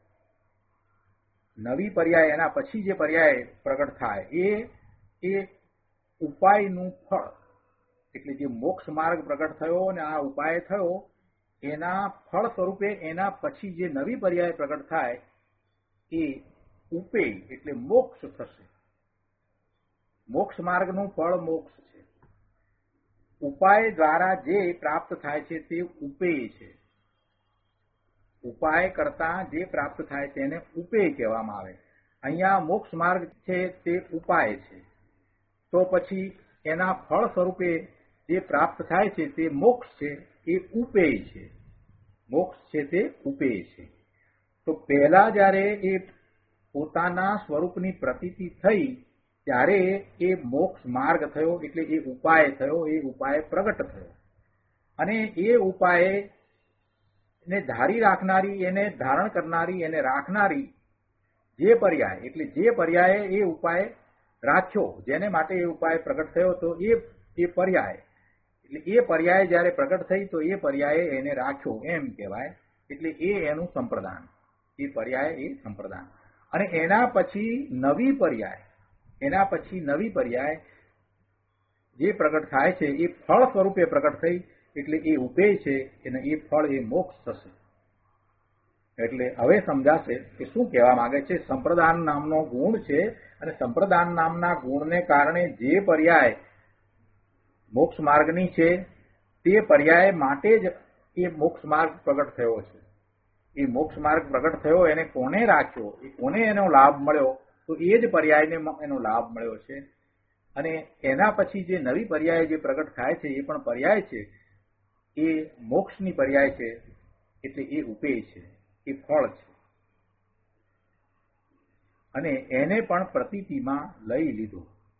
નવી પર્યાય એના પછી જે પર્યાય પ્રગટ થાય એ એ ઉપાયનું ફળ. એટલે જે મોક્ષ માર્ગ પ્રગટ થયો અને આ ઉપાય થયો એના ફળ સ્વરૂપે એના પછી જે નવી પર્યાય પ્રગટ થાય એ ઉપેય એટલે મોક્ષ થશે. મોક્ષ માર્ગનું ફળ મોક્ષ છે. ઉપાય દ્વારા જે પ્રાપ્ત થાય છે તે ઉપેય છે. ઉપાય કરતા જે પ્રાપ્ત થાય તેને ઉપેય કહેવામાં આવે. અહીંયા મોક્ષ માર્ગ છે તે ઉપાય છે, તો પછી એના ફળ સ્વરૂપે જે પ્રાપ્ત થાય છે તે મોક્ષ છે, એ ઉપેય છે. મોક્ષ છે તે ઉપેય છે. તો પહેલા જ્યારે એ પોતાના સ્વરૂપની પ્રતીતિ થઈ ત્યારે એ મોક્ષ માર્ગ થયો, એટલે એ ઉપાય થયો, એ ઉપાય પ્રગટ થયો. અને એ ઉપાય ને ધારી રાખનારી, એને ધારણ કરનારી, એને રાખનારી જે પર્યાય, એટલે જે પર્યાય એ ઉપાય રાખ્યો, જેને માટે એ ઉપાય પ્રગટ થયો, તો એ એ પર્યાય એટલે એ પર્યાય જ્યારે પ્રગટ થઈ તો એ પર્યાય એને રાખ્યો એમ કહેવાય. એટલે એ એનું સંપ્રદાન. એ પર્યાય એ સંપ્રદાન. અને એના પછી નવી પર્યાય એના પછી નવી પર્યાય જે પ્રગટ થાય છે એ ફળ સ્વરૂપે પ્રગટ થઈ, એટલે એ ઉપેય છે અને એ ફળ એ મોક્ષ થશે. એટલે હવે સમજાશે કે શું કહેવા માંગે છે. સંપ્રદાન નામનો ગુણ છે અને સંપ્રદાન નામના ગુણને કારણે જે પર્યાય મોક્ષ માર્ગની છે તે પર્યાય માટે જ એ મોક્ષ માર્ગ પ્રગટ થયો છે. એ મોક્ષ માર્ગ પ્રગટ થયો એને કોને રાખ્યો, એ કોને એનો લાભ મળ્યો, તો એ જ પર્યાયને એનો લાભ મળ્યો છે. અને એના પછી જે નવી પર્યાય જે પ્રગટ થાય છે એ પણ પર્યાય છે, એ મોક્ષની પર્યાય છે, એટલે એ ઉપેય છે, એ ફળ છે. અને એને પણ પ્રતીતિમાં લઈ લીધો,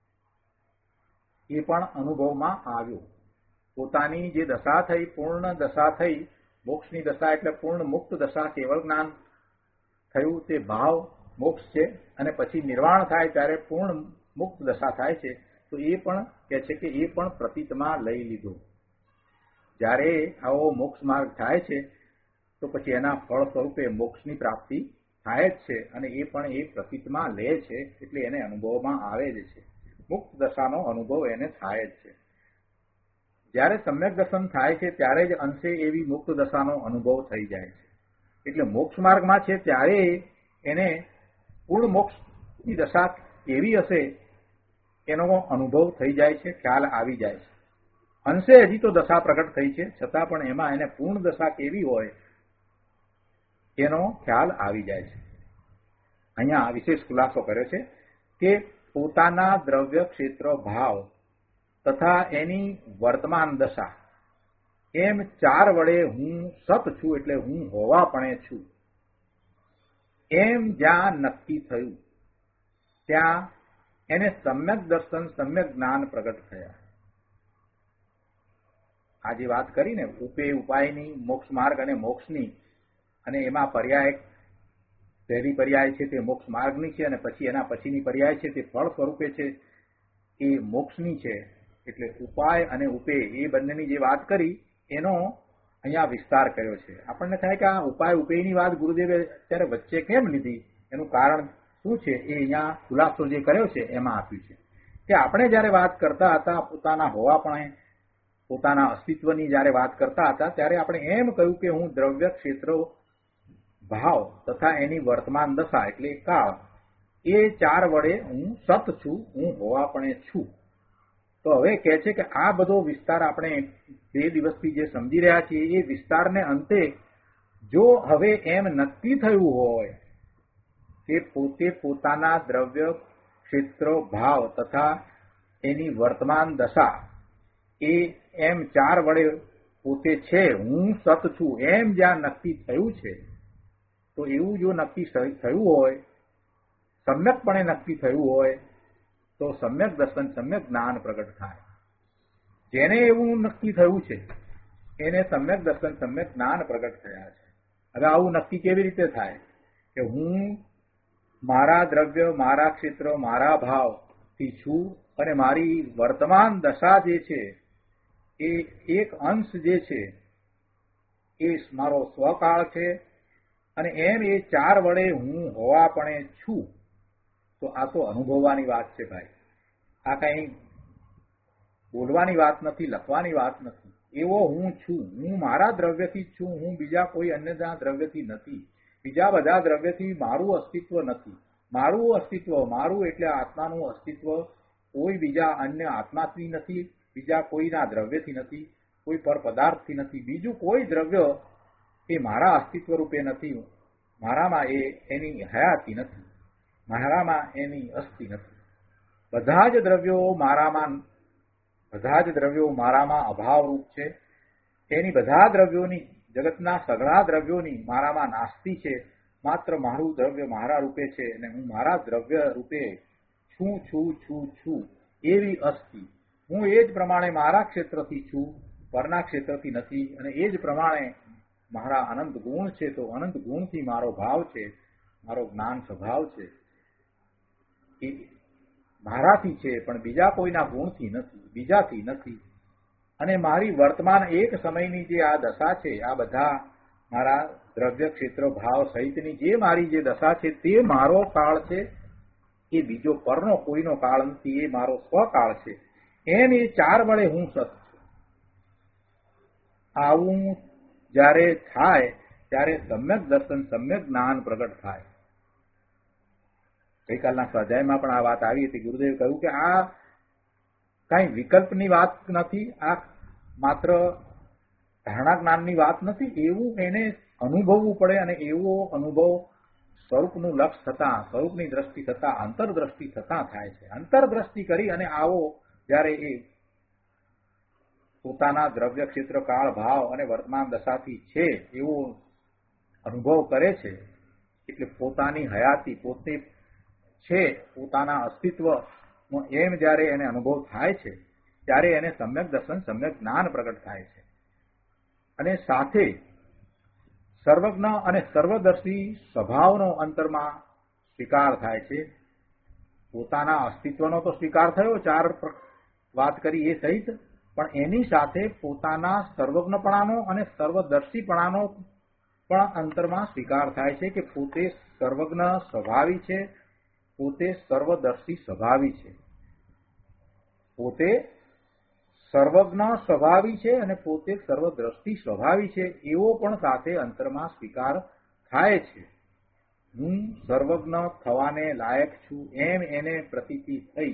એ પણ અનુભવમાં આવ્યો. પોતાની જે દશા થઈ, પૂર્ણ દશા થઈ, મોક્ષની દશા એટલે પૂર્ણ મુક્ત દશા, કેવળ જ્ઞાન થયું, તે ભાવ મોક્ષ છે. અને પછી નિર્વાણ થાય ત્યારે પૂર્ણ મુક્ત દશા થાય છે. તો એ પણ કહે છે કે એ પણ પ્રતીતમાં લઈ લીધો. જ્યારે આવો મોક્ષ માર્ગ થાય છે તો પછી એના ફળ સ્વરૂપે મોક્ષની પ્રાપ્તિ થાય જ છે. અને એ પણ એ પ્રતીતમાં લે છે, એટલે એને અનુભવમાં આવે જ છે. મુક્ત દશાનો અનુભવ એને થાય જ છે. જ્યારે સમ્યક દર્શન થાય છે ત્યારે જ અંશે એવી મુક્ત દશાનો અનુભવ થઈ જાય છે. એટલે મોક્ષ માર્ગમાં છે ત્યારે એને પૂર્ણ મોક્ષની દશા કેવી હશે એનો અનુભવ થઈ જાય છે, ખ્યાલ આવી જાય છે. અંશે હજી તો દશા પ્રગટ થઈ છે, છતાં પણ એમાં એને પૂર્ણ દશા કેવી હોય એનો ખ્યાલ આવી જાય છે. અહીંયા વિશેષ ખુલાસો કર્યો છે કે પોતાના દ્રવ્ય ક્ષેત્ર ભાવ તથા એની વર્તમાન દશા એમ ચાર વડે હું સત છું, એટલે હું હોવાપણે છું, એમ જ્યાં નક્કી થયું ત્યાં એને સમ્યક દર્શન સમ્યક જ્ઞાન પ્રગટ થયા. આ જે વાત કરીને ઉપે ઉપાયની, મોક્ષ માર્ગ અને મોક્ષની, અને એમાં પર્યાય પહેલી પર્યાય છે તે મોક્ષ માર્ગની છે, અને પછી એના પછીની પર્યાય છે તે ફળ સ્વરૂપે છે, એ મોક્ષની છે. એટલે ઉપાય અને ઉપે એ બંનેની જે વાત કરી એનો અહીંયા વિસ્તાર કર્યો છે. આપણને થાય કે આ ઉપાય ઉપેયની વાત ગુરુદેવે અત્યારે વચ્ચે કેમ લીધી, એનું કારણ શું છે એ અહીંયા ખુલાસો જે કર્યો છે એમાં આપ્યું છે. કે આપણે જયારે વાત કરતા હતા પોતાના હોવાપણે, પોતાના અસ્તિત્વની જયારે વાત કરતા હતા ત્યારે આપણે એમ કહ્યું કે હું દ્રવ્ય ક્ષેત્ર ભાવ તથા એની વર્તમાન દશા એટલે કાળ, એ ચાર વડે હું સત છું, હું હોવાપણે છું. તો હવે કહે છે કે આ બધો વિસ્તાર આપણે બે દિવસથી જે સમજી રહ્યા છીએ એ વિસ્તારને અંતે જો હવે એમ નક્કી થયું હોય કે પોતે પોતાના દ્રવ્ય ક્ષેત્ર ભાવ તથા એની વર્તમાન દશા એ એમ ચાર વડે પોતે છે, હું સત છું, એમ જ્યાં નક્કી થયું છે, તો એવું જો નક્કી થયું હોય, સમ્યકપણે નક્કી થયું હોય, તો સમ્યક દર્શન સમ્યક જ્ઞાન પ્રગટ થાય. જેને એવું નક્કી થયું છે એને સમ્યક દર્શન સમ્યક જ્ઞાન પ્રગટ થયા છે. હવે આવું નક્કી કેવી રીતે થાય કે હું મારા દ્રવ્ય, મારા ક્ષેત્ર, મારા ભાવથી છું, અને મારી વર્તમાન દશા જે છે એ એક અંશ જે છે એ મારો સ્વકાળ છે, અને એમ એ ચાર વડે હું હોવાપણે છું. તો આ તો અનુભવવાની વાત છે ભાઈ, આ કઈ બોલવાની વાત નથી, લખવાની વાત નથી. એવો હું છું, હું મારા દ્રવ્યથી જ છું, હું બીજા કોઈ અન્ય દ્રવ્યથી નથી, બીજા બધા દ્રવ્યથી મારું અસ્તિત્વ નથી. મારું અસ્તિત્વ, મારું એટલે આત્માનું અસ્તિત્વ કોઈ બીજા અન્ય આત્માથી નથી, બીજા કોઈના દ્રવ્યથી નથી, કોઈ પર પદાર્થથી નથી, બીજું કોઈ દ્રવ્ય એ મારા અસ્તિત્વ રૂપે નથી. મારામાં એ એની હયાતી નથી, મારામાં એની અસ્તિ નથી. બધા જ દ્રવ્યો મારામાં બધા જ દ્રવ્યો મારામાં અભાવરૂપ છે. એની બધા દ્રવ્યોની, જગતના સઘળા દ્રવ્યોની મારામાં નાસ્તિ છે. માત્ર મારું દ્રવ્ય મારા રૂપે છે, અને હું મારા દ્રવ્ય રૂપે છું છું છું છું એવી અસ્તિ. હું એ જ પ્રમાણે મારા ક્ષેત્રથી છું, પરના ક્ષેત્રથી નથી, અને એ જ પ્રમાણે મારા અનંત ગુણ છે, તો અનંત ગુણથી મારો ભાવ છે, મારો જ્ઞાન સ્વભાવ છે, એ મારાથી છે, પણ બીજા કોઈના ગુણથી નથી, બીજાથી નથી. અને મારી વર્તમાન એક સમયની જે આ દશા છે, આ બધા મારા દ્રવ્ય ક્ષેત્ર ભાવ સહિતની જે મારી જે દશા છે તે મારો કાળ છે, એ બીજો પરનો કોઈનો કાળ નથી, એ મારો સ્વકાળ છે. એમ એ ચાર વડે હું સત છું. આવું જ્યારે થાય ત્યારે સમ્યક દર્શન સમ્યક જ્ઞાન પ્રગટ થાય. ગઈકાલના સ્વાધ્યાયમાં પણ આ વાત આવી હતી. ગુરુદેવે કહ્યું કે આ કઈ વિકલ્પની વાત નથી, આ માત્ર ધારણા જ્ઞાનની વાત નથી. એવું એને અનુભવવું પડે અને એવો અનુભવ સ્વરૂપનું લક્ષ થતા, સ્વરૂપની દ્રષ્ટિ થતા, અંતરદ્રષ્ટિ થતા થાય છે. અંતરદ્રષ્ટિ કરી અને આવો જ્યારે એ પોતાના દ્રવ્ય ક્ષેત્ર કાળ ભાવ અને વર્તમાન દશાથી છે એવો અનુભવ કરે છે, એટલે પોતાની હયાતી પોતે છે, પોતાના અસ્તિત્વ એમ જ્યારે એને અનુભવ થાય છે ત્યારે એને સમ્યક દર્શન સમ્યક જ્ઞાન પ્રગટ થાય છે. અને સાથે સર્વજ્ઞ અને સર્વદર્શી સ્વભાવનો અંતરમાં સ્વીકાર થાય છે. પોતાના અસ્તિત્વનો તો સ્વીકાર થયો, ચાર વાત કરી એ સહિત, પણ એની સાથે પોતાના સર્વજ્ઞપણાનો અને સર્વદર્શીપણાનો પણ અંતરમાં સ્વીકાર થાય છે કે પોતે સર્વજ્ઞ સ્વભાવી છે, પોતે સર્વદર્શી સ્વભાવી છે, પોતે સર્વજ્ઞ સ્વભાવી છે અને પોતે સર્વદ્રષ્ટિ સ્વભાવી છે, એવો પણ સાથે અંતરમાં સ્વીકાર થાય છે. હું સર્વજ્ઞ થવાને લાયક છું એમ એને પ્રતીતિ થઈ.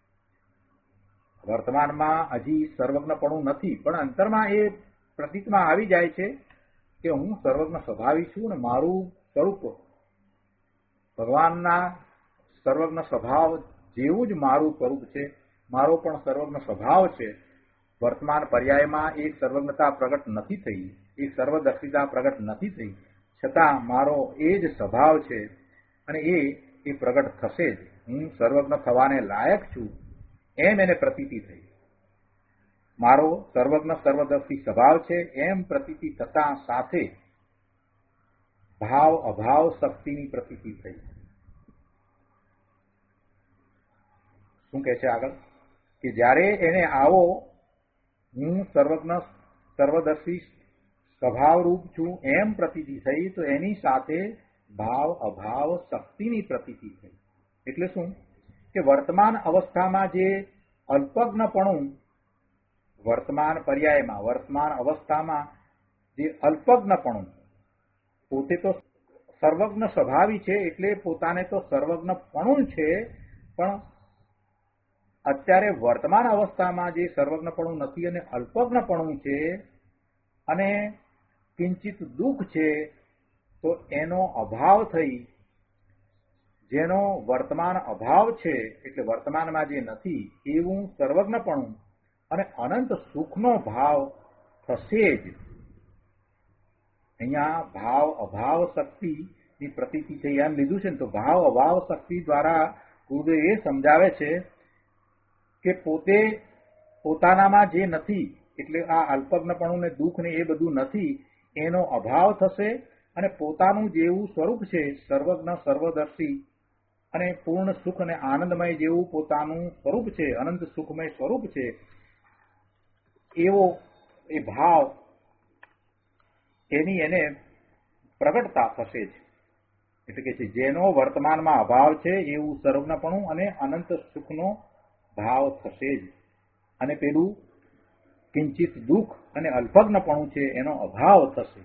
વર્તમાનમાં હજી સર્વજ્ઞપણું નથી, પણ અંતરમાં એ પ્રતીતમાં આવી જાય છે કે હું સર્વજ્ઞ સ્વભાવી છું અને મારું સ્વરૂપ ભગવાનના સર્વજ્ઞ સ્વભાવ જેવું જ મારું સ્વરૂપ છે, મારો પણ સર્વજ્ઞ સ્વભાવ છે. વર્તમાન પર્યાયમાં એક સર્વજ્ઞતા પ્રગટ નથી થઈ, એક સર્વદર્શિતા પ્રગટ નથી થઈ, છતાં મારો એ જ સ્વભાવ છે અને એ એ પ્રગટ થશે જ. હું સર્વજ્ઞ થવાને લાયક છું એમ એને પ્રતીતિ થઈ. મારો સર્વજ્ઞ સર્વદર્શી સ્વભાવ છે એમ પ્રતીતિ થતા સાથે ભાવ અભાવ શક્તિની પ્રતીતિ થઈ. શું કહે છે આગળ? કે જ્યારે એને આવો હું સર્વજ્ઞ સર્વદર્શી સ્વભાવરૂપ છું એમ પ્રતીતિ થઈ, તો એની સાથે ભાવ અભાવ શક્તિની પ્રતીતિ થઈ. એટલે શું કે વર્તમાન અવસ્થામાં જે અલ્પજ્ઞપણું, વર્તમાન પર્યાયમાં વર્તમાન અવસ્થામાં જે અલ્પજ્ઞપણું, પોતે તો સર્વજ્ઞ સ્વભાવી છે એટલે પોતાને તો સર્વજ્ઞપણું છે, પણ અત્યારે વર્તમાન અવસ્થામાં જે સર્વજ્ઞપણું નથી અને અલ્પજ્ઞપણું છે અને કિંચિત દુઃખ છે, તો એનો અભાવ થઈ, જેનો વર્તમાન અભાવ છે એટલે વર્તમાનમાં જે નથી એવું સર્વજ્ઞપણું અને અનંત સુખનો ભાવ થશે જ. અહીંયા ભાવ અભાવ શક્તિની પ્રતીતિ થઈ એમ લીધું છે ને, તો ભાવ અભાવ શક્તિ દ્વારા ગુરુદેવ એ સમજાવે છે કે પોતે પોતાનામાં જે નથી એટલે આ અલ્પજ્ઞપણું ને દુઃખ ને એ બધું નથી, એનો અભાવ થશે અને પોતાનું જેવું સ્વરૂપ છે સર્વજ્ઞ સર્વદર્શી અને પૂર્ણ સુખ અને આનંદમય જેવું પોતાનું સ્વરૂપ છે, અનંત સુખમય સ્વરૂપ છે, એવો એ ભાવ એની એને પ્રગટતા થશે જ. એટલે કે છે જેનો વર્તમાનમાં અભાવ છે એવું સર્વજ્ઞપણું અને અનંત સુખનો ભાવ થશે જ. અને પેલું કિંચિત દુઃખ અને અલ્પજ્ઞપણું છે એનો અભાવ થશે.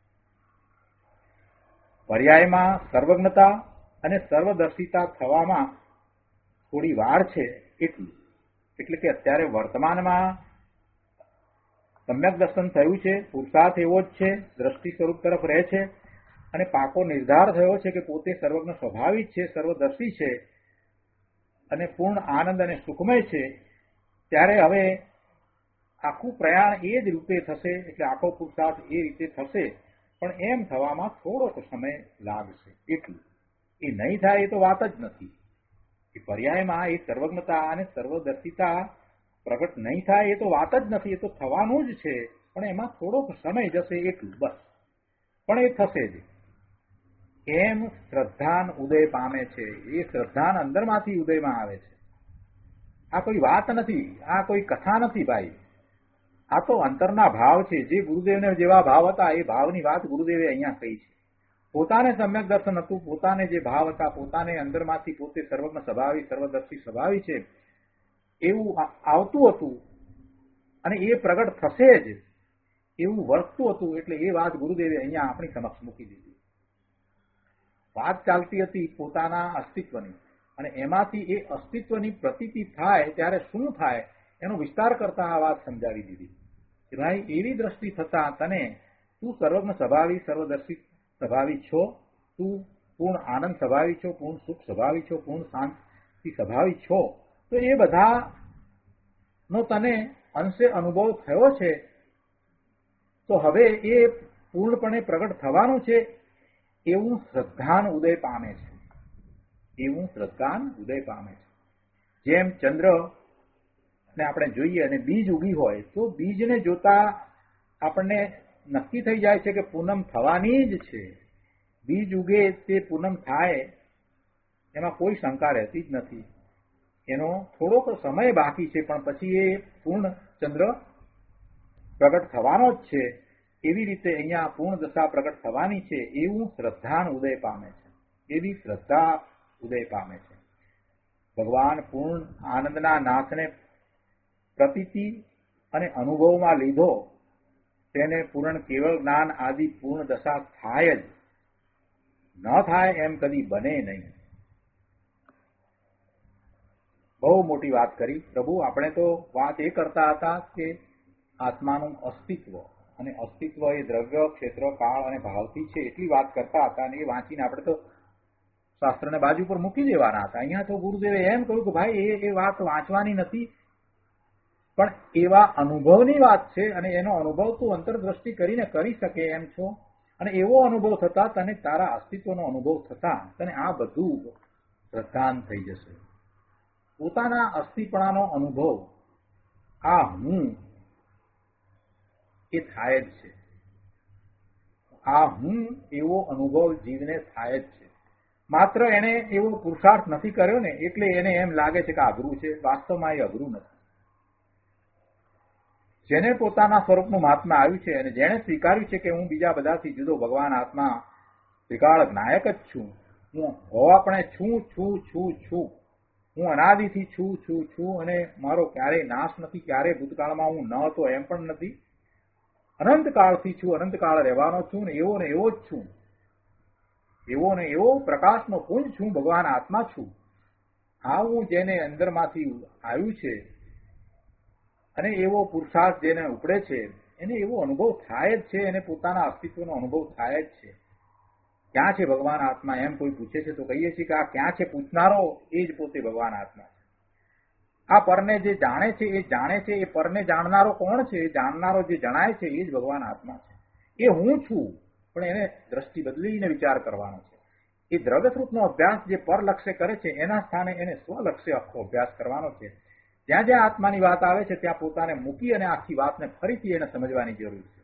પર્યાયમાં સર્વજ્ઞતા અને સર્વદર્શિતા થવામાં થોડી વાર છે એટલું. એટલે કે અત્યારે વર્તમાનમાં સમ્યક દર્શન થયું છે, પુરુષાર્થ એવો જ છે, દ્રષ્ટિ સ્વરૂપ તરફ રહે છે અને પાકો નિર્ધાર થયો છે કે પોતે સર્વજ્ઞ સ્વભાવિક છે, સર્વદર્શી છે અને પૂર્ણ આનંદ અને સુખમય છે. ત્યારે હવે આખું પ્રયાણ એ જ રૂપે થશે, એટલે આખો પુરુષાર્થ એ રીતે થશે, પણ એમ થવામાં થોડોક સમય લાગશે એટલું. એ નહીં થાય એ તો વાત જ નથી. એ પર્યાયમાં એ સર્વજ્ઞતા અને સર્વદર્શિતા પ્રગટ નહીં થાય એ તો વાત જ નથી, એ તો થવાનું જ છે, પણ એમાં થોડોક સમય જશે એટલું બસ. પણ એ થશે જ. એમ શ્રદ્ધાન ઉદય પામે છે. એ શ્રદ્ધાન અંદરમાંથી ઉદયમાં આવે છે. આ કોઈ વાત નથી, આ કોઈ કથા નથી ભાઈ. આ તો અંતરના ભાવ છે. જે ગુરુદેવને જેવા ભાવ હતા એ ભાવની વાત ગુરુદેવે અહીંયા કહી છે. પોતાને સમ્યક દર્શન હતું, પોતાને જે ભાવ હતા, પોતાને અંદરમાંથી પોતે સર્વજ્ઞ સ્વભાવી સર્વદર્શી સ્વભાવી છે એવું આવતું હતું અને એ પ્રગટ થશે જ એવું વર્તતું હતું. એટલે એ વાત ગુરુદેવે અહીંયા આપણી સમક્ષ મૂકી દીધી. વાત ચાલતી હતી પોતાના અસ્તિત્વની, અને એમાંથી એ અસ્તિત્વની પ્રતીતિ થાય ત્યારે શું થાય એનો વિસ્તાર કરતા આ વાત સમજાવી દીધી કે ભાઈ એવી દ્રષ્ટિ થતા તને તું સર્વજ્ઞ સ્વભાવી સર્વદર્શી સ્વભાવી છો, તું પૂર્ણ આનંદ સ્વભાવી છો, પૂર્ણ સુખ સ્વભાવી છો, પૂર્ણ શાંતિ સ્વભાવી છો. તો એ બધા નો તને અંશે અનુભવ થયો છે. તો હવે એ પૂર્ણપણે પ્રગટ થવાનું છે એવું શ્રદ્ધાન ઉદય પામે છે. એવું શ્રદ્ધાન ઉદય પામે છે. જેમ ચંદ્ર ને આપણે જોઈએ અને બીજ ઉગી હોય તો બીજને જોતા આપણને નક્કી થઈ જાય છે કે પૂનમ થવાની જ છે. બીજ ઉગે તે પૂનમ થાય એમાં કોઈ શંકા રહેતી જ નથી. એનો થોડોક સમય બાકી છે પણ પછી એ પૂર્ણ ચંદ્ર પ્રગટ થવાનો જ છે. એવી રીતે અહીંયા પૂર્ણ દશા પ્રગટ થવાની છે એવું શ્રદ્ધાન ઉદય પામે છે. એવી શ્રદ્ધા ઉદય પામે છે. ભગવાન પૂર્ણ આનંદના નાથને પ્રતીતિ અને અનુભવમાં લીધો તેને પૂર્ણ કેવળ જ્ઞાન આદિ પૂર્ણ દશા થાય જ, ન થાય એમ કદી બને નહીં. બહુ મોટી વાત કરી પ્રભુ. આપણે તો વાત એ કરતા હતા કે આત્માનું અસ્તિત્વ, અને અસ્તિત્વ એ દ્રવ્ય ક્ષેત્ર કાળ અને ભાવથી છે એટલી વાત કરતા હતા. અને એ વાંચીને આપણે તો શાસ્ત્રને બાજુ પર મૂકી દેવાના હતા. અહીંયા તો ગુરુદેવે એમ કહ્યું કે ભાઈ એ એ વાત વાંચવાની નથી, પણ એવા અનુભવની વાત છે અને એનો અનુભવ તું અંતરદ્રષ્ટિ કરીને કરી શકે એમ છો. અને એવો અનુભવ થતા તને તારા અસ્તિત્વનો અનુભવ થતા તને આ બધું શ્રદ્ધાન થઈ જશે. પોતાના અસ્તિપણાનો અનુભવ આ હું એ થાય જ છે. આ હું એવો અનુભવ જીવને થાય જ છે. માત્ર એને એવો પુરુષાર્થ નથી કર્યો ને એટલે એને એમ લાગે છે કે અઘરું છે. વાસ્તવમાં એ અઘરું નથી. જેને પોતાના સ્વરૂપનું મહાત્મા આવ્યું છે અને જેણે સ્વીકાર્યું છે કે હું બીજા બધાથી જુદો ભગવાન આત્મા ત્રિકાળ નાયક જ છું, હું હોવાપણે છું છું છું છું, હું અનાદિથી છું છું છું, અને મારો ક્યારેય નાશ નથી, ક્યારેય ભૂતકાળમાં હું ન હતો એમ પણ નથી, અનંતકાળથી છું, અનંતકાળ રહેવાનો છું ને એવો ને એવો જ છું, એવો ને એવો પ્રકાશનો પુંજ છું, ભગવાન આત્મા છું. આવું જેને અંદરમાંથી આવ્યું છે અને એવો પુરુષાર્થ જેને ઉપડે છે એને એવો અનુભવ થાય જ છે. એને પોતાના અસ્તિત્વનો અનુભવ થાય જ છે. ક્યાં છે ભગવાન આત્મા એમ કોઈ પૂછે છે તો કહીએ છીએ કે આ ક્યાં છે પૂછનારો એ જ પોતે ભગવાન આત્મા છે. આ પરને જે જાણે છે એ જાણે છે. એ પરને જાણનારો કોણ છે? એ જાણનારો જે જણાય છે એ જ ભગવાન આત્મા છે. એ હું છું, પણ એને દ્રષ્ટિ બદલીને વિચાર કરવાનો છે. એ દ્રવ્યસ્વરૂપનો અભ્યાસ જે પર લક્ષ્ય કરે છે એના સ્થાને એને સ્વલક્ષ્ય આખો અભ્યાસ કરવાનો છે. જ્યાં જ્યાં આત્માની વાત આવે છે ત્યાં પોતાને મૂકી અને આખી વાતને ફરીથી એને સમજવાની જરૂર છે.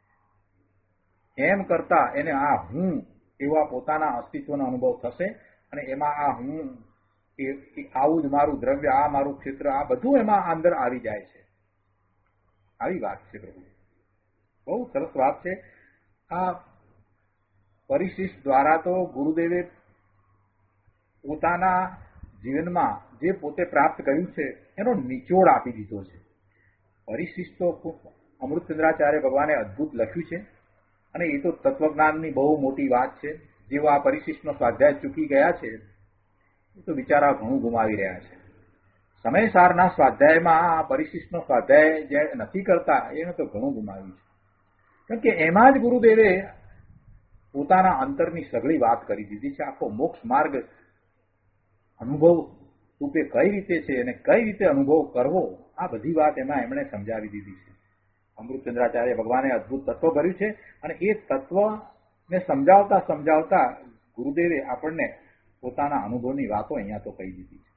એમ કરતા એને આ હું એવા પોતાના અસ્તિત્વનો અનુભવ થશે. અને એમાં આ હું આવું જ મારું દ્રવ્ય, આ મારું ક્ષેત્ર, આ બધું એમાં અંદર આવી જાય છે. આવી વાત છે પ્રભુ. બહુ સરસ વાત છે. આ પરિશિષ્ટ દ્વારા તો ગુરુદેવે પોતાના જીવનમાં જે પોતે પ્રાપ્ત કર્યું છે એનો નિચોડ આપી દીધો છે. પરિશિષ્ટ તો અમૃતચંદ્રાચાર્ય ભગવાને અદભુત લખ્યું છે અને એ તો તત્વજ્ઞાનની બહુ મોટી વાત છે. જેઓ આ પરિશિષ્ટનો સ્વાધ્યાય ચૂકી ગયા છે એ તો બિચારા ઘણું ગુમાવી રહ્યા છે. સમયસારના સ્વાધ્યાયમાં આ પરિશિષ્ટનો સ્વાધ્યાય જે નથી કરતા એને તો ઘણું ગુમાવ્યું છે. કારણ કે એમાં જ ગુરુદેવે પોતાના અંતરની સઘળી વાત કરી દીધી છે. આખો મોક્ષ માર્ગ અનુભવ રૂપે કઈ રીતે છે અને કઈ રીતે અનુભવ કરવો આ બધી વાત એમાં એમણે સમજાવી દીધી છે. અમૃતચંદ્રાચાર્ય ભગવાને અદભુત તત્વ ભર્યું છે અને એ તત્વને સમજાવતા સમજાવતા ગુરુદેવે આપણને પોતાના અનુભવની વાતો અહીંયા તો કહી દીધી છે.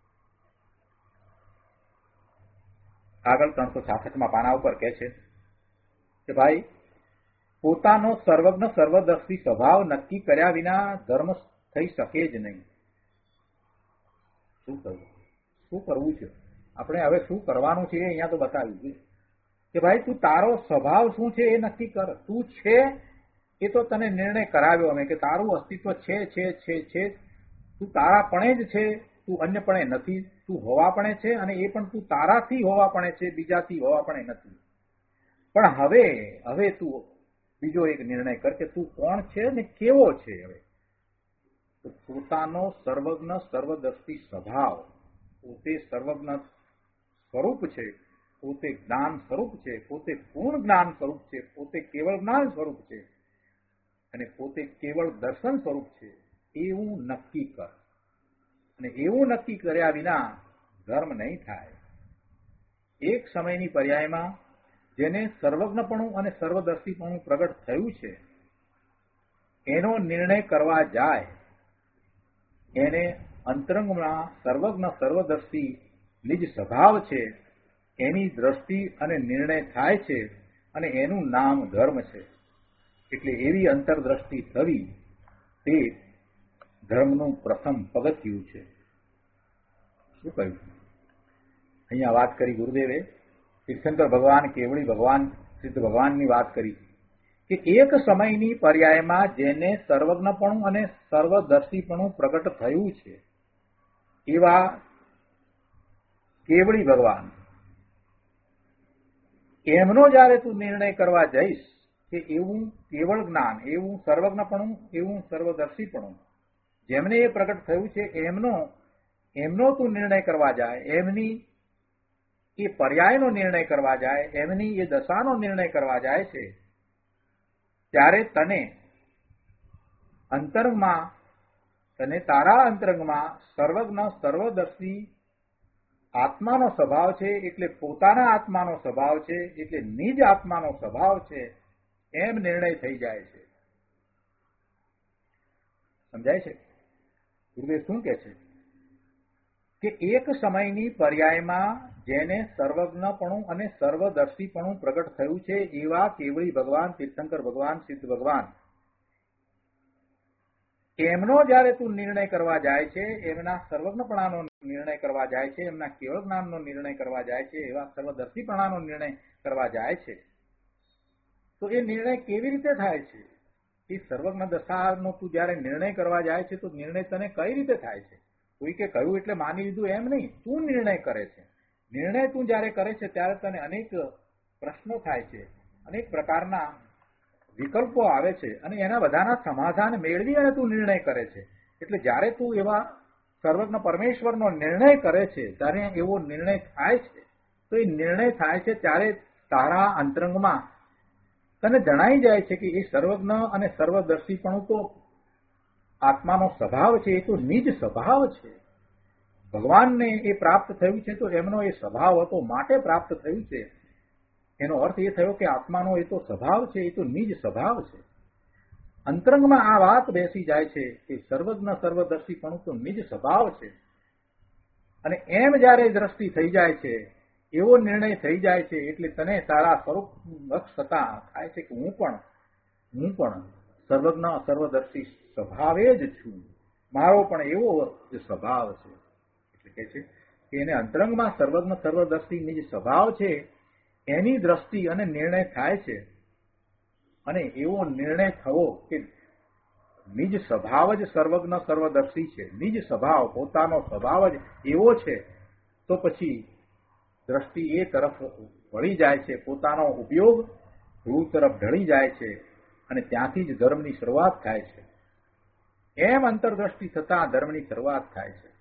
આગળ ત્રણસો છાસઠમાં પાના ઉપર કહે છે કે ભાઈ પોતાનો સર્વજ્ઞ સર્વદર્શી સ્વભાવ નક્કી કર્યા વિના ધર્મ થઈ શકે જ નહીં. શું કરવું શું કરવું છે આપણે હવે શું કરવાનું છે અહીંયા તો બતાવ્યું છે. કે ભાઈ તું તારો સ્વભાવ શું છે એ નક્કી કર. તું છે એ તો તને નિર્ણય કરાવ્યો અમે કે તારું અસ્તિત્વ છે છે છે છે તું તારાપણે જ છે, તું અન્યપણે નથી. તું હોવાપણે છે અને એ પણ તું તારાથી હોવાપણે છે, બીજાથી હોવાપણે નથી. પણ હવે હવે તું બીજો એક નિર્ણય કર કે તું કોણ છે ને કેવો છે. હવે પોતાનો સર્વજ્ઞ સર્વદ્રષ્ટિ સ્વભાવ, પોતે સર્વજ્ઞ સ્વરૂપ છે, પોતે જ્ઞાન સ્વરૂપ છે, પોતે પૂર્ણ જ્ઞાન સ્વરૂપ છે, પોતે કેવળ જ્ઞાન સ્વરૂપ છે અને પોતે કેવળ દર્શન સ્વરૂપ છે, એવું નક્કી કર. અને એવું નક્કી કર્યા વિના ધર્મ નહીં થાય. એક સમયની પર્યાયમાં જેને સર્વજ્ઞપણું અને સર્વદર્શીપણું પ્રગટ થયું છે એનો નિર્ણય કરવા જાય એને અંતરંગમાં સર્વજ્ઞ સર્વદર્શી નિજ સ્વભાવ છે એની દ્રષ્ટિ અને નિર્ણય થાય છે અને એનું નામ ધર્મ છે. એટલે એવી અંતરદ્રષ્ટિ થવી તે ધર્મનું પ્રથમ પગથિયું છે. શું કહ્યું? અહીંયા વાત કરી ગુરુદેવે તીર્થંકર ભગવાન, કેવળી ભગવાન, સિદ્ધ ભગવાનની વાત કરી કે એક સમયની પર્યાયમાં જેને સર્વજ્ઞપણું અને સર્વદર્શીપણું પ્રગટ થયું છે એવા કેવળી ભગવાન, એમનો જયારે તું નિર્ણય કરવા જઈશ કે એવું કેવળ જ્ઞાન, એવું સર્વજ્ઞપણું, એવું સર્વદર્શીપણું જેમને એ પ્રગટ થયું છે એમનો એમનો તું નિર્ણય કરવા જાય, એમની એ પર્યાયનો નિર્ણય કરવા જાય, એમની એ દશાનો નિર્ણય કરવા જાય છે ત્યારે તને અંતરંગમાં, તને તારા અંતરંગમાં સર્વજ્ઞ સર્વદર્શી આત્માનો સ્વભાવ છે, એટલે પોતાના આત્માનો સ્વભાવ છે, એટલે નિજ આત્માનો સ્વભાવ છે એમ નિર્ણય થઈ જાય છે. સમજાય છે? ગુરુદેવ શું કે છે કે એક સમયની પર્યાયમાં જેને સર્વજ્ઞપણું અને સર્વદર્શીપણું પ્રગટ થયું છે એવા કેવળી ભગવાન, તીર્થંકર ભગવાન, સિદ્ધ ભગવાન, એમનો જયારે તું નિર્ણય કરવા જાય છે, એમના સર્વજ્ઞપણાનો નિર્ણય કરવા જાય છે, એમના કેવળ જ્ઞાનનો નિર્ણય કરવા જાય છે, એવા સર્વદર્શીપણાનો નિર્ણય કરવા જાય છે, તો એ નિર્ણય કેવી રીતે થાય છે? એ સર્વજ્ઞ દશાનો તું જયારે નિર્ણય કરવા જાય છે તો નિર્ણય તને કઈ રીતે થાય છે? કોઈ કે કહ્યું એટલે માની લીધું એમ નહીં. તું નિર્ણય કરે છે. નિર્ણય તું જયારે કરે છે ત્યારે તને અનેક પ્રશ્નો થાય છે, અનેક પ્રકારના વિકલ્પો આવે છે અને એના બધાના સમાધાન મેળવી અને તું નિર્ણય કરે છે. એટલે જયારે તું એવા સર્વજ્ઞ પરમેશ્વરનો નિર્ણય કરે છે ત્યારે એવો નિર્ણય થાય છે તો એ નિર્ણય થાય છે ત્યારે તારા અંતરંગમાં તને જણાઈ જાય છે કે એ સર્વજ્ઞ અને સર્વદર્શીપણું તો આત્માનો સ્વભાવ છે, એ તો નિજ સ્વભાવ છે. ભગવાનને એ પ્રાપ્ત થયું છે તો એમનો એ સ્વભાવ હતો માટે પ્રાપ્ત થયું છે. એનો અર્થ એ થયો કે આત્માનો એ તો સ્વભાવ છે, એ તો નિજ સ્વભાવ છે. અંતરંગમાં આ વાત બેસી જાય છે કે સર્વજ્ઞ સર્વદર્શીપણું તો નિજ સ્વભાવ છે અને એમ જયારે દ્રષ્ટિ થઈ જાય છે, એવો નિર્ણય થઈ જાય છે એટલે તને તારા સ્વરૂપ લક્ષ થતા થાય છે કે હું પણ હું પણ સર્વજ્ઞ સર્વદર્શી સ્વભાવે જ છું, મારો પણ એવો જ સ્વભાવ છે. એટલે કે છે કે એને અંતરંગમાં સર્વજ્ઞ સર્વદર્શી નિજ સ્વભાવ છે એની દ્રષ્ટિ અને નિર્ણય થાય છે અને એવો નિર્ણય થવો કે નિજ સ્વભાવ જ સર્વજ્ઞ સર્વદર્શી છે, નિજ સ્વભાવ પોતાનો સ્વભાવ જ એવો છે, તો પછી દ્રષ્ટિ એ તરફ વળી જાય છે, પોતાનો ઉપયોગ ધ્રુવ તરફ ઢળી જાય છે અને ત્યાંથી જ ધર્મની શરૂઆત થાય છે. એમ અંતરદ્રષ્ટિ થતા ધર્મની શરૂઆત થાય છે.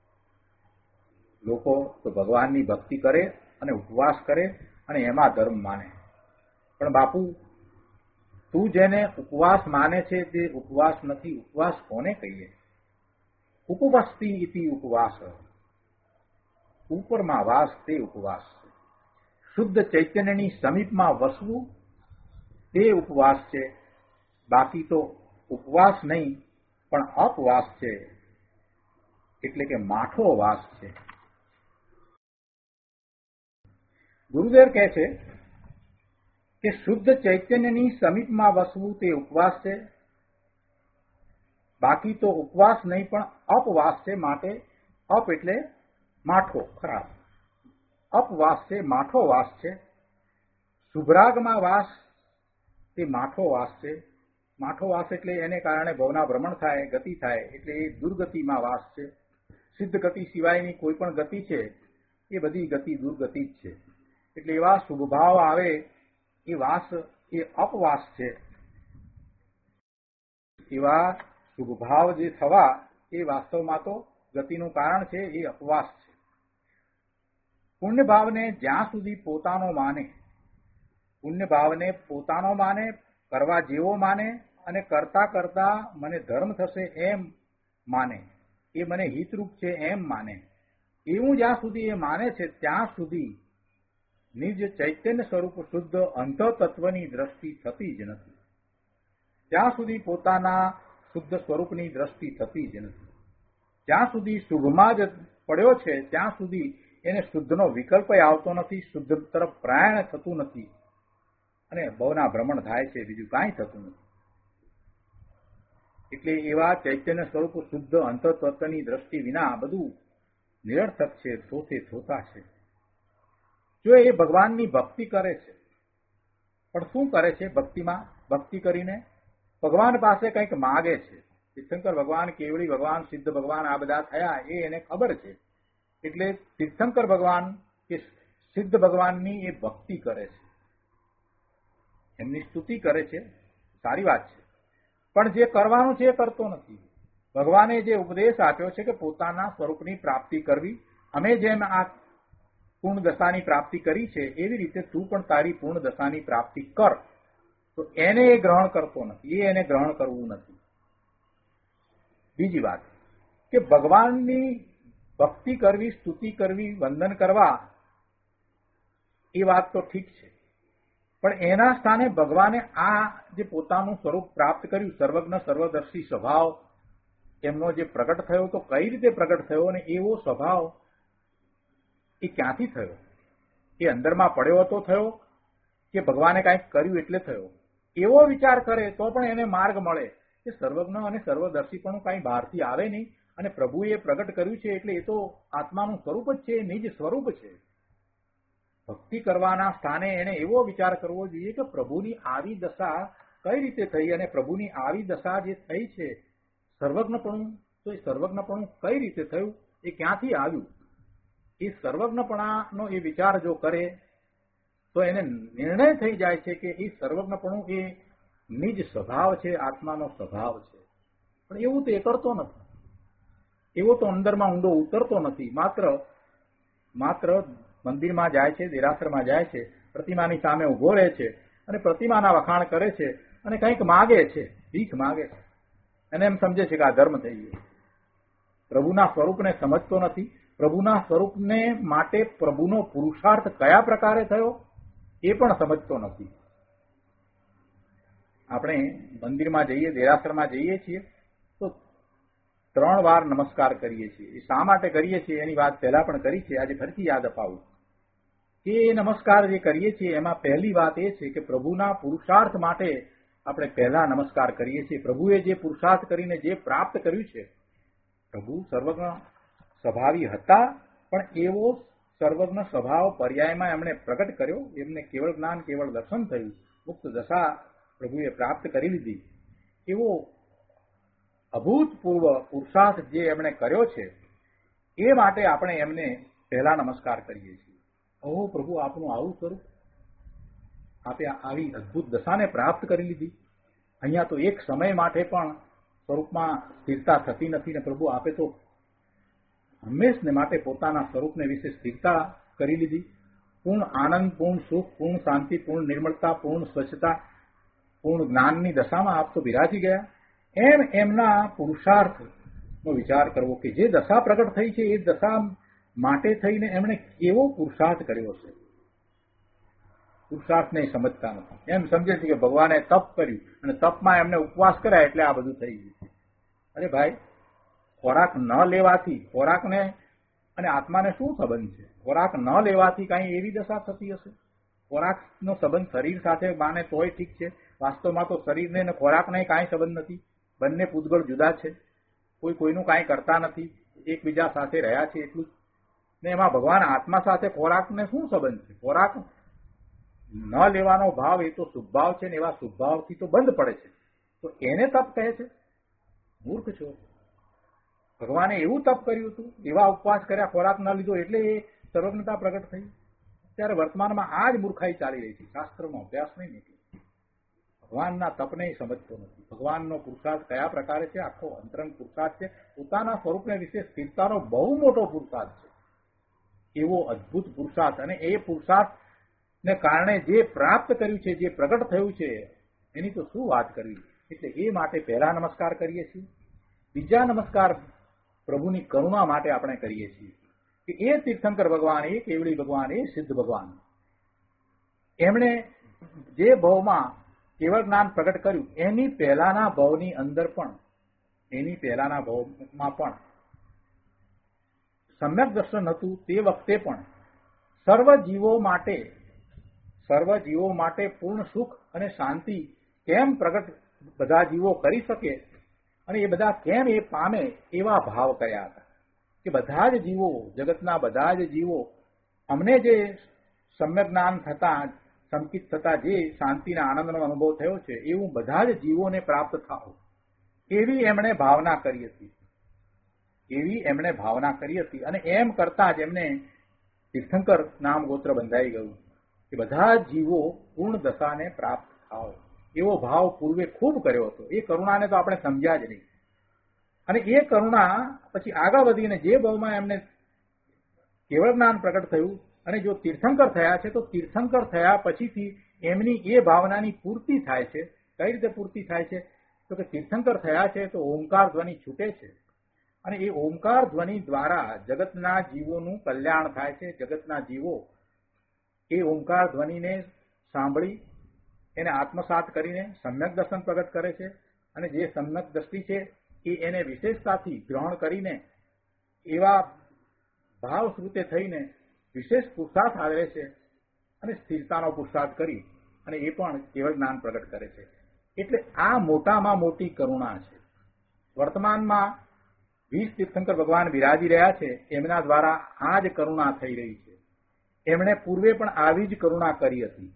લોકો તો ભગવાનની ભક્તિ કરે અને ઉપવાસ કરે અને એમાં ધર્મ માને. પણ બાપુ, તું જેને ઉપવાસ માને છે તે ઉપવાસ નથી. ઉપવાસ કોને કહીએ? ઉપવસ્તી ઇતિ ઉપવાસ, ઉપરમાં વાસ તે ઉપવાસ છે. શુદ્ધ ચૈતન્યની સમીપમાં વસવું તે ઉપવાસ છે. બાકી તો ઉપવાસ નહીં પણ અપવાસ છે, એટલે કે માઠો વાસ છે. ગુરુદેવ કહે છે કે શુદ્ધ ચૈતન્યની સમીપમાં વસવું તે ઉપવાસ છે, બાકી તો ઉપવાસ નહીં પણ અપવાસ છે. માટે અપ એટલે માઠો, ખરાબ. અપવાસ છે, માઠો વાસ છે. શુભરાગમાં વાસ એ માઠો વાસ છે. માઠો વાસ એટલે એને કારણે ભવના ભ્રમણ થાય, ગતિ થાય, એટલે એ દુર્ગતિમાં વાસ છે. સિદ્ધ ગતિ સિવાયની કોઈ પણ ગતિ છે એ બધી ગતિ દુર્ગતિ જ છે. એટલે એવા શુભ ભાવ આવે એ વાસ એ અપવાસ છે. એવા શુભ ભાવ જે થવા એ વાસ્તવમાં તો ગતિનું કારણ છે, એ અપવાસ છે. પુણ્ય ભાવને જ્યાં સુધી પોતાનો માને, પુણ્ય ભાવને પોતાનો માને, કરવા જેવો માને અને કરતા કરતા મને ધર્મ થશે એમ માને, એ મને હિતરૂપ છે એમ માને, એવું જ્યાં સુધી એ માને છે ત્યાં સુધી નિજ ચૈતન્ય સ્વરૂપ શુદ્ધ અંતઃતત્વની દ્રષ્ટિ થતી જ નથી. ત્યાં સુધી પોતાના શુદ્ધ સ્વરૂપની દ્રષ્ટિ થતી જ નથી. જ્યાં સુધી શુભમાં જ પડ્યો છે ત્યાં સુધી એને શુદ્ધનો વિકલ્પ આવતો નથી, શુદ્ધ તરફ પ્રયાણ થતું નથી અને ભવના ભ્રમણ થાય છે, બીજું કાંઈ થતું નથી. એટલે એવા ચૈતન્ય સ્વરૂપ શુદ્ધ અંતઃતત્વની દ્રષ્ટિ વિના બધું નિરર્થક છે, થોતે થોતા છે. જો એ ભગવાનની ભક્તિ કરે છે, પણ શું કરે છે ભક્તિમાં? ભક્તિ કરીને ભગવાન પાસે કંઈક માગે છે. તીર્થંકર ભગવાન, કેવડી ભગવાન, સિદ્ધ ભગવાન આ બધા થયા એ એને ખબર છે. એટલે તીર્થંકર ભગવાન કે સિદ્ધ ભગવાનની એ ભક્તિ કરે છે, એમની સ્તુતિ કરે છે, સારી વાત છે. પણ જે કરવાનું છે એ કરતો નથી. ભગવાને જે ઉપદેશ આપ્યો છે કે પોતાના સ્વરૂપની પ્રાપ્તિ કરવી, અમે જેમ આ પૂર્ણ દશાની પ્રાપ્તિ કરી છે એવી રીતે તું પણ તારી પૂર્ણ દશાની પ્રાપ્તિ કર, તો એને એ ગ્રહણ કરતો નથી, એ એને ગ્રહણ કરવું નથી. બીજી વાત કે ભગવાનની ભક્તિ કરવી, સ્તુતિ કરવી, વંદન કરવા એ વાત તો ઠીક છે, પણ એના સ્થાને ભગવાને આ જે પોતાનું સ્વરૂપ પ્રાપ્ત કર્યું, સર્વજ્ઞ સર્વદર્શી સ્વભાવ એમનો જે પ્રગટ થયો, તો કઈ રીતે પ્રગટ થયો અને એવો સ્વભાવ એ ક્યાંથી થયો? એ અંદરમાં પડ્યો હતો થયો કે ભગવાને કાંઈક કર્યું એટલે થયો? એવો વિચાર કરે તો પણ એને માર્ગ મળે કે સર્વજ્ઞ અને સર્વદર્શીપણું કાંઈ બહારથી આવે નહીં અને પ્રભુએ પ્રગટ કર્યું છે એટલે એ તો આત્માનું સ્વરૂપ જ છે, નિજ સ્વરૂપ છે. ભક્તિ કરવાના સ્થાને એને એવો વિચાર કરવો જોઈએ કે પ્રભુની આવી દશા કઈ રીતે થઈ અને પ્રભુની આવી દશા જે થઈ છે સર્વજ્ઞપણું, તો એ સર્વજ્ઞપણું કઈ રીતે થયું, એ ક્યાંથી આવ્યું? એ સર્વજ્ઞપણાનો એ વિચાર જો કરે તો એને નિર્ણય થઈ જાય છે કે એ સર્વજ્ઞપણું એ નિજ સ્વભાવ છે, આત્માનો સ્વભાવ છે. પણ એવું તો એ કરતો નથી, એવો તો અંદરમાં ઊંડો ઉતરતો નથી. માત્ર માત્ર મંદિરમાં જાય છે, દેરાસરમાં જાય છે, પ્રતિમાની સામે ઉભો રહે છે અને પ્રતિમાના વખાણ કરે છે અને કંઈક માગે છે, ભીખ માગે છે, અને એમ સમજે છે કે આ ધર્મ થઈ ગયો. પ્રભુના સ્વરૂપને સમજતો નથી. પ્રભુના સ્વરૂપને માટે પ્રભુનો પુરુષાર્થ કયા પ્રકારે થયો એ પણ સમજતો નથી. આપણે મંદિરમાં જઈએ, દેરાસરમાં જઈએ છીએ તો ત્રણ વાર નમસ્કાર કરીએ છીએ. એ શા માટે કરીએ છીએ એની વાત પહેલા પણ કરી છે, આજે ફરીથી યાદ અપાવું કે એ નમસ્કાર જે કરીએ છીએ એમાં પહેલી વાત એ છે કે પ્રભુના પુરુષાર્થ માટે આપણે પહેલા નમસ્કાર કરીએ છીએ. પ્રભુએ જે પુરુષાર્થ કરીને જે પ્રાપ્ત કર્યું છે, પ્રભુ સર્વજ્ઞ સ્વભાવી હતા, પણ એવો સર્વજ્ઞ સ્વભાવ પર્યાયમાં એમણે પ્રગટ કર્યો, એમને કેવળ જ્ઞાન, કેવળ દર્શન થયું, મુક્ત દશા પ્રભુએ પ્રાપ્ત કરી લીધી. એવો અભૂતપૂર્વ પુરુષાર્થ જે એમણે કર્યો છે એ માટે આપણે એમને પહેલા નમસ્કાર કરીએ છીએ. ઓહો પ્રભુ, આપનું આવું સ્વરૂપ, આપે આવી અદભુત દશાને પ્રાપ્ત કરી લીધી. અહીંયા તો એક સમય માટે પણ સ્વરૂપમાં સ્થિરતા થતી નથી ને પ્રભુ આપે તો હંમેશને માટે પોતાના સ્વરૂપને વિશે સ્થિરતા કરી લીધી. પૂર્ણ આનંદ, પૂર્ણ સુખ, પૂર્ણ શાંતિ, પૂર્ણ નિર્મળતા, પૂર્ણ સ્વચ્છતા, પૂર્ણ જ્ઞાનની દશામાં આપ તો બિરાજી ગયા. એમ એમના પુરુષાર્થનો વિચાર કરવો કે જે દશા પ્રગટ થઈ છે એ દશા માટે થઈને એમણે કેવો પુરુષાર્થ કર્યો છે. પુરુષાર્થને સમજતા નથી. એમ સમજે છે કે ભગવાને તપ કર્યું અને તપમાં એમને ઉપવાસ કર્યા એટલે આ બધું થઈ ગયું. અરે ભાઈ, ખોરાક ન લેવાથી ખોરાકને અને આત્માને શું સંબંધ છે? ખોરાક ન લેવાથી કાંઈ એવી દશા થતી હશે? ખોરાકનો સંબંધ શરીર સાથે માને તોય ઠીક છે. વાસ્તવમાં તો શરીરને અને ખોરાકને કાંઈ સંબંધ નથી. બંને પૂતગળ જુદા છે. કોઈ કોઈનું કાંઈ કરતા નથી, એકબીજા સાથે રહ્યા છે એટલું જ. ને એમાં ભગવાન આત્મા સાથે ખોરાકને શું સંબંધ છે? ખોરાક ન લેવાનો ભાવ એ તો શુભભાવ છે ને એવા શુભભાવથી તો બંધ પડે છે, તો એને તપ કહે છે? મૂર્ખ છો. ભગવાને એવું તપ કર્યું હતું, એવા ઉપવાસ કર્યા, ખોરાક ન લીધો એટલે એ સર્વજ્ઞતા પ્રગટ થઈ. ત્યારે વર્તમાનમાં આ જ મૂર્ખાઈ ચાલી રહી છે. શાસ્ત્રનો અભ્યાસ નહીં નીકળે, ભગવાનના તપને સમજતો નથી. ભગવાનનો પુરુષાર્થ કયા પ્રકારે છે? આખો અંતરંગ પુરુષાર્થ છે, પોતાના સ્વરૂપને વિશે સ્થિરતાનો બહુ મોટો પુરુષાર્થ છે. એવો અદભુત પુરુષાર્થ, અને એ પુરુષાર્થને કારણે જે પ્રાપ્ત કર્યું છે, જે પ્રગટ થયું છે, એની તો શું વાત કરવી. એટલે એ માટે પહેલા નમસ્કાર કરીએ છીએ. બીજા નમસ્કાર પ્રભુની કરુણા માટે આપણે કરીએ છીએ કે એ તીર્થંકર ભગવાન, એ કેવડી ભગવાન, એ સિદ્ધ ભગવાન, એમણે જે ભાવમાં કેવળ જ્ઞાન પ્રગટ કર્યું, એની પહેલાના ભાવની અંદર પણ, એની પહેલાના ભાવમાં પણ સમ્યક દર્શન હતું. તે વખતે પણ સર્વ જીવો માટે સર્વ જીવો માટે પૂર્ણ સુખ અને શાંતિ કેમ પ્રગટ બધા જીવો કરી શકે અને એ બધા કેમ એ પામે, એવા ભાવ કર્યા હતા કે બધા જ જીવો, જગતના બધા જ જીવો અમને જે સમ્યક જ્ઞાન થતા, સંકિત થતા જે શાંતિના આનંદનો અનુભવ થયો છે, એવું બધા જ જીવોને પ્રાપ્ત થાવ, એવી એમણે ભાવના કરી હતી. એવી એમણે ભાવના કરી હતી અને એમ કરતા જ એમને તીર્થંકર નામ ગોત્ર બંધાઈ ગયું કે બધા જ જીવો પૂર્ણ દશાને પ્રાપ્ત થાવ, એવો ભાવ પૂર્વે ખૂબ કર્યો હતો. એ કરુણાને તો આપણે સમજ્યા જ નહીં. અને એ કરુણા પછી આગળ વધીને જે ભાવમાં એમને કેવળ જ્ઞાન પ્રગટ થયું, અને જો તીર્થંકર થયા છે તો તીર્થંકર થયા પછીથી એમની એ ભાવનાની પૂર્તિ થાય છે. કઈ રીતે પૂર્તિ થાય છે? તો કે તીર્થંકર થયા છે તો ઓમકાર ધ્વનિ છૂટે છે, અને એ ઓમકાર ધ્વનિ દ્વારા જગતના જીવોનું કલ્યાણ થાય છે. જગતના જીવો એ ઓમકાર ધ્વનિને સાંભળી એને આત્મસાત કરીને સમ્યક દર્શન પ્રગટ કરે છે, અને જે સમ્યક દ્રષ્ટિ છે એ એને વિશેષતાથી ગ્રહણ કરીને એવા ભાવ શ્રુતે થઈને વિશેષ પુરુષાર્થ આવે છે, અને સ્થિરતાનો પુરુષાર્થ કરી અને એ પણ કેવળ જ્ઞાન પ્રગટ કરે છે. એટલે આ મોટામાં મોટી કરુણા છે. વર્તમાનમાં વીસ તીર્થંકર ભગવાન બિરાજી રહ્યા છે, એમના દ્વારા આ જ કરુણા થઈ રહી છે. એમણે પૂર્વે પણ આવી જ કરુણા કરી હતી.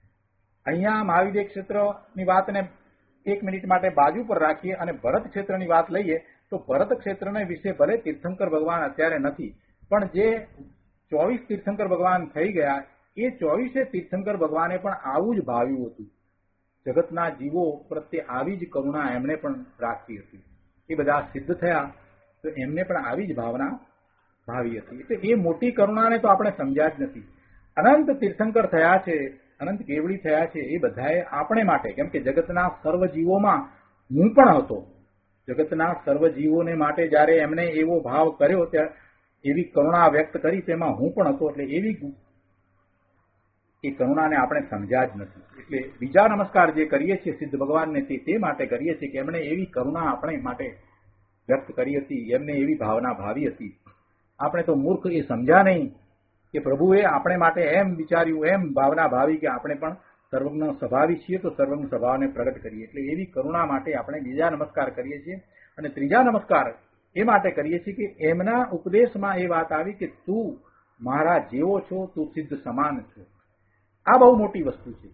અહીંયા મહાવિદ્ય ક્ષેત્રની વાતને એક મિનિટ માટે બાજુ પર રાખીએ અને ભરત ક્ષેત્રની વાત લઈએ તો ભરત ક્ષેત્રને વિશે ભલે તીર્થંકર ભગવાન અત્યારે નથી, પણ જે ચોવીસ તીર્થંકર ભગવાન થઈ ગયા, એ ચોવીસે તીર્થંકર ભગવાને પણ આવું જ ભાવ્યું હતું. જગતના જીવો પ્રત્યે આવી જ કરુણા એમણે પણ રાખી હતી. એ બધા સિદ્ધ થયા તો એમને પણ આવી જ ભાવના ભાવી હતી. એટલે એ મોટી કરુણાને તો આપણે સમજ્યા જ નથી. અનંત તીર્થંકર થયા છે, અનંત કેવડી થયા છે, એ બધાએ આપણે માટે, કેમ કે જગતના સર્વ જીવોમાં હું પણ હતો. જગતના સર્વ જીવોને માટે જયારે એમણે એવો ભાવ કર્યો, ત્યારે એવી કરુણા વ્યક્ત કરી, તેમાં હું પણ હતો. એટલે એવી એ કરુણાને આપણે સમજ્યા જ નથી. એટલે બીજા નમસ્કાર જે કરીએ છીએ સિદ્ધ ભગવાનને, તે તે માટે કરીએ છીએ કે એમણે એવી કરુણા આપણે માટે વ્યક્ત કરી હતી, એમને એવી ભાવના ભાવી હતી. આપણે તો મૂર્ખ એ સમજ્યા નહીં કે પ્રભુએ આપણે માટે એમ વિચાર્યું, એમ ભાવના ભાવી કે આપણે પણ સર્વજ્ઞ સ્વભાવી છીએ તો સર્વજ્ઞ સ્વભાવને પ્રગટ કરીએ. એટલે એવી કરુણા માટે આપણે બીજા નમસ્કાર કરીએ છીએ. અને ત્રીજા નમસ્કાર એ માટે કરીએ છીએ કે એમના ઉપદેશમાં એ વાત આવી કે તું મારા જેવો છો, તું સિદ્ધ સમાન છો. આ બહુ મોટી વસ્તુ છે.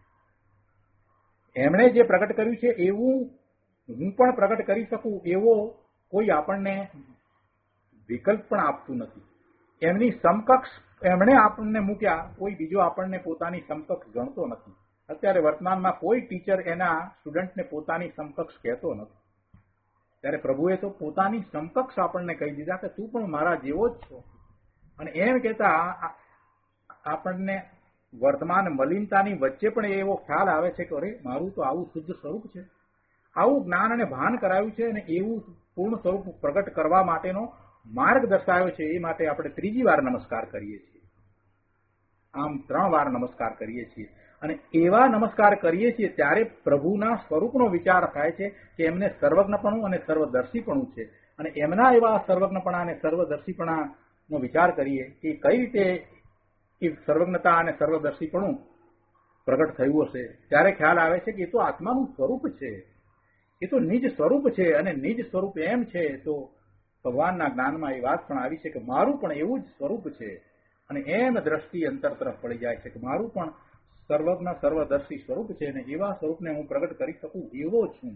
એમણે જે પ્રગટ કર્યું છે એવું હું પણ પ્રગટ કરી શકું, એવો કોઈ આપણને વિકલ્પ પણ આપતું નથી. એમની સમકક્ષ એમણે આપણને મૂક્યા, કોઈ બીજો આપણને પોતાની સમકક્ષ ગણતો નથી. અત્યારે વર્તમાનમાં કોઈ ટીચર એના સ્ટુડન્ટને પોતાની સમકક્ષ કહેતો નથી. ત્યારે પ્રભુએ તો પોતાની સમકક્ષ આપણને કહી દીધા કે તું પણ મારા જેવો જ છો. અને એમ કહેતા આપણને વર્તમાન મલિનતાની વચ્ચે પણ એવો ખ્યાલ આવે છે કે અરે મારું તો આવું શુદ્ધ સ્વરૂપ છે. આવું જ્ઞાન અને ભાન કરાવ્યું છે, અને એવું પૂર્ણ સ્વરૂપ પ્રગટ કરવા માટેનો માર્ગ દર્શાવ્યો છે. એ માટે આપણે ત્રીજી વાર નમસ્કાર કરીએ છીએ. આમ ત્રણ વાર નમસ્કાર કરીએ છીએ. અને એવા નમસ્કાર કરીએ છીએ ત્યારે પ્રભુના સ્વરૂપનો વિચાર થાય છે કે એમને સર્વજ્ઞપણું અને સર્વદર્શીપણું છે. અને એમના એવા સર્વજ્ઞપણા અને સર્વદર્શીપણાનો વિચાર કરીએ કે કઈ રીતે એ સર્વજ્ઞતા અને સર્વદર્શીપણું પ્રગટ થયું હશે, ત્યારે ખ્યાલ આવે છે કે એ તો આત્માનું સ્વરૂપ છે, એ તો નિજ સ્વરૂપ છે. અને નિજ સ્વરૂપ એમ છે તો ભગવાનના જ્ઞાનમાં એ વાત પણ આવી છે કે મારું પણ એવું જ સ્વરૂપ છે. અને એમ દ્રષ્ટિ અંતર તરફ પડી જાય છે કે મારું પણ સર્વજ્ઞ સર્વદર્શી સ્વરૂપ છે અને એવા સ્વરૂપને હું પ્રગટ કરી શકું એવો છું.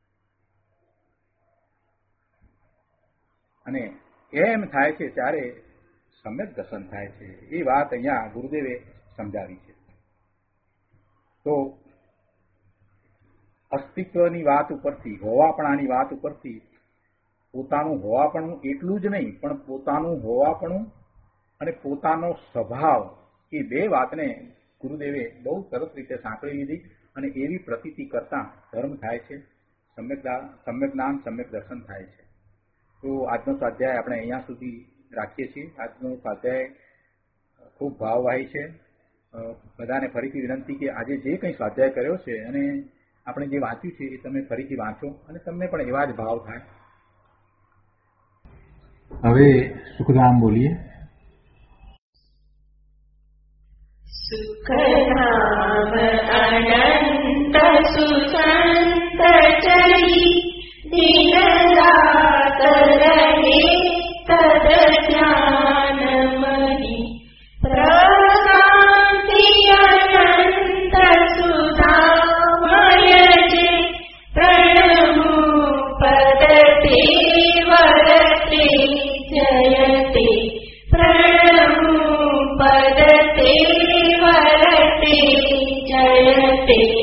અને એમ થાય છે ત્યારે સમ્યક દર્શન થાય છે. એ વાત અહીંયા ગુરુદેવે સમજાવી છે. તો અસ્તિત્વની વાત ઉપરથી, હોવાપણાની વાત ઉપરથી પોતાનું હોવાપણું એટલું જ નહીં, પણ પોતાનું હોવાપણું અને પોતાનો સ્વભાવ એ બે વાતને ગુરુદેવે બહુ સરસ રીતે સાંકળી લીધી અને એવી પ્રતીતિ કરતા ધર્મ થાય છે, સમ્યક સમ્યક જ્ઞાન, સમ્યક દર્શન થાય છે. તો આજનો સ્વાધ્યાય આપણે અહીંયા સુધી રાખીએ છીએ. આજનો સ્વાધ્યાય ખૂબ ભાવવાહી છે. બધાને ફરીથી વિનંતી કે આજે જે કંઈ સ્વાધ્યાય કર્યો છે અને આપણે જે વાંચ્યું છે એ તમે ફરીથી વાંચો અને તમને પણ એવા જ ભાવ થાય. હવે સુખધામ બોલીએ. સુખધામ અનંત સુસંત ચરી દિનરાત રહે તદ જ્ઞાનમહી પ્રકાંતિ અનંત સુધામય જે પ્રણમુ પદતે વરતે જયતે પ્રણમુ પદતે વરતે જયતે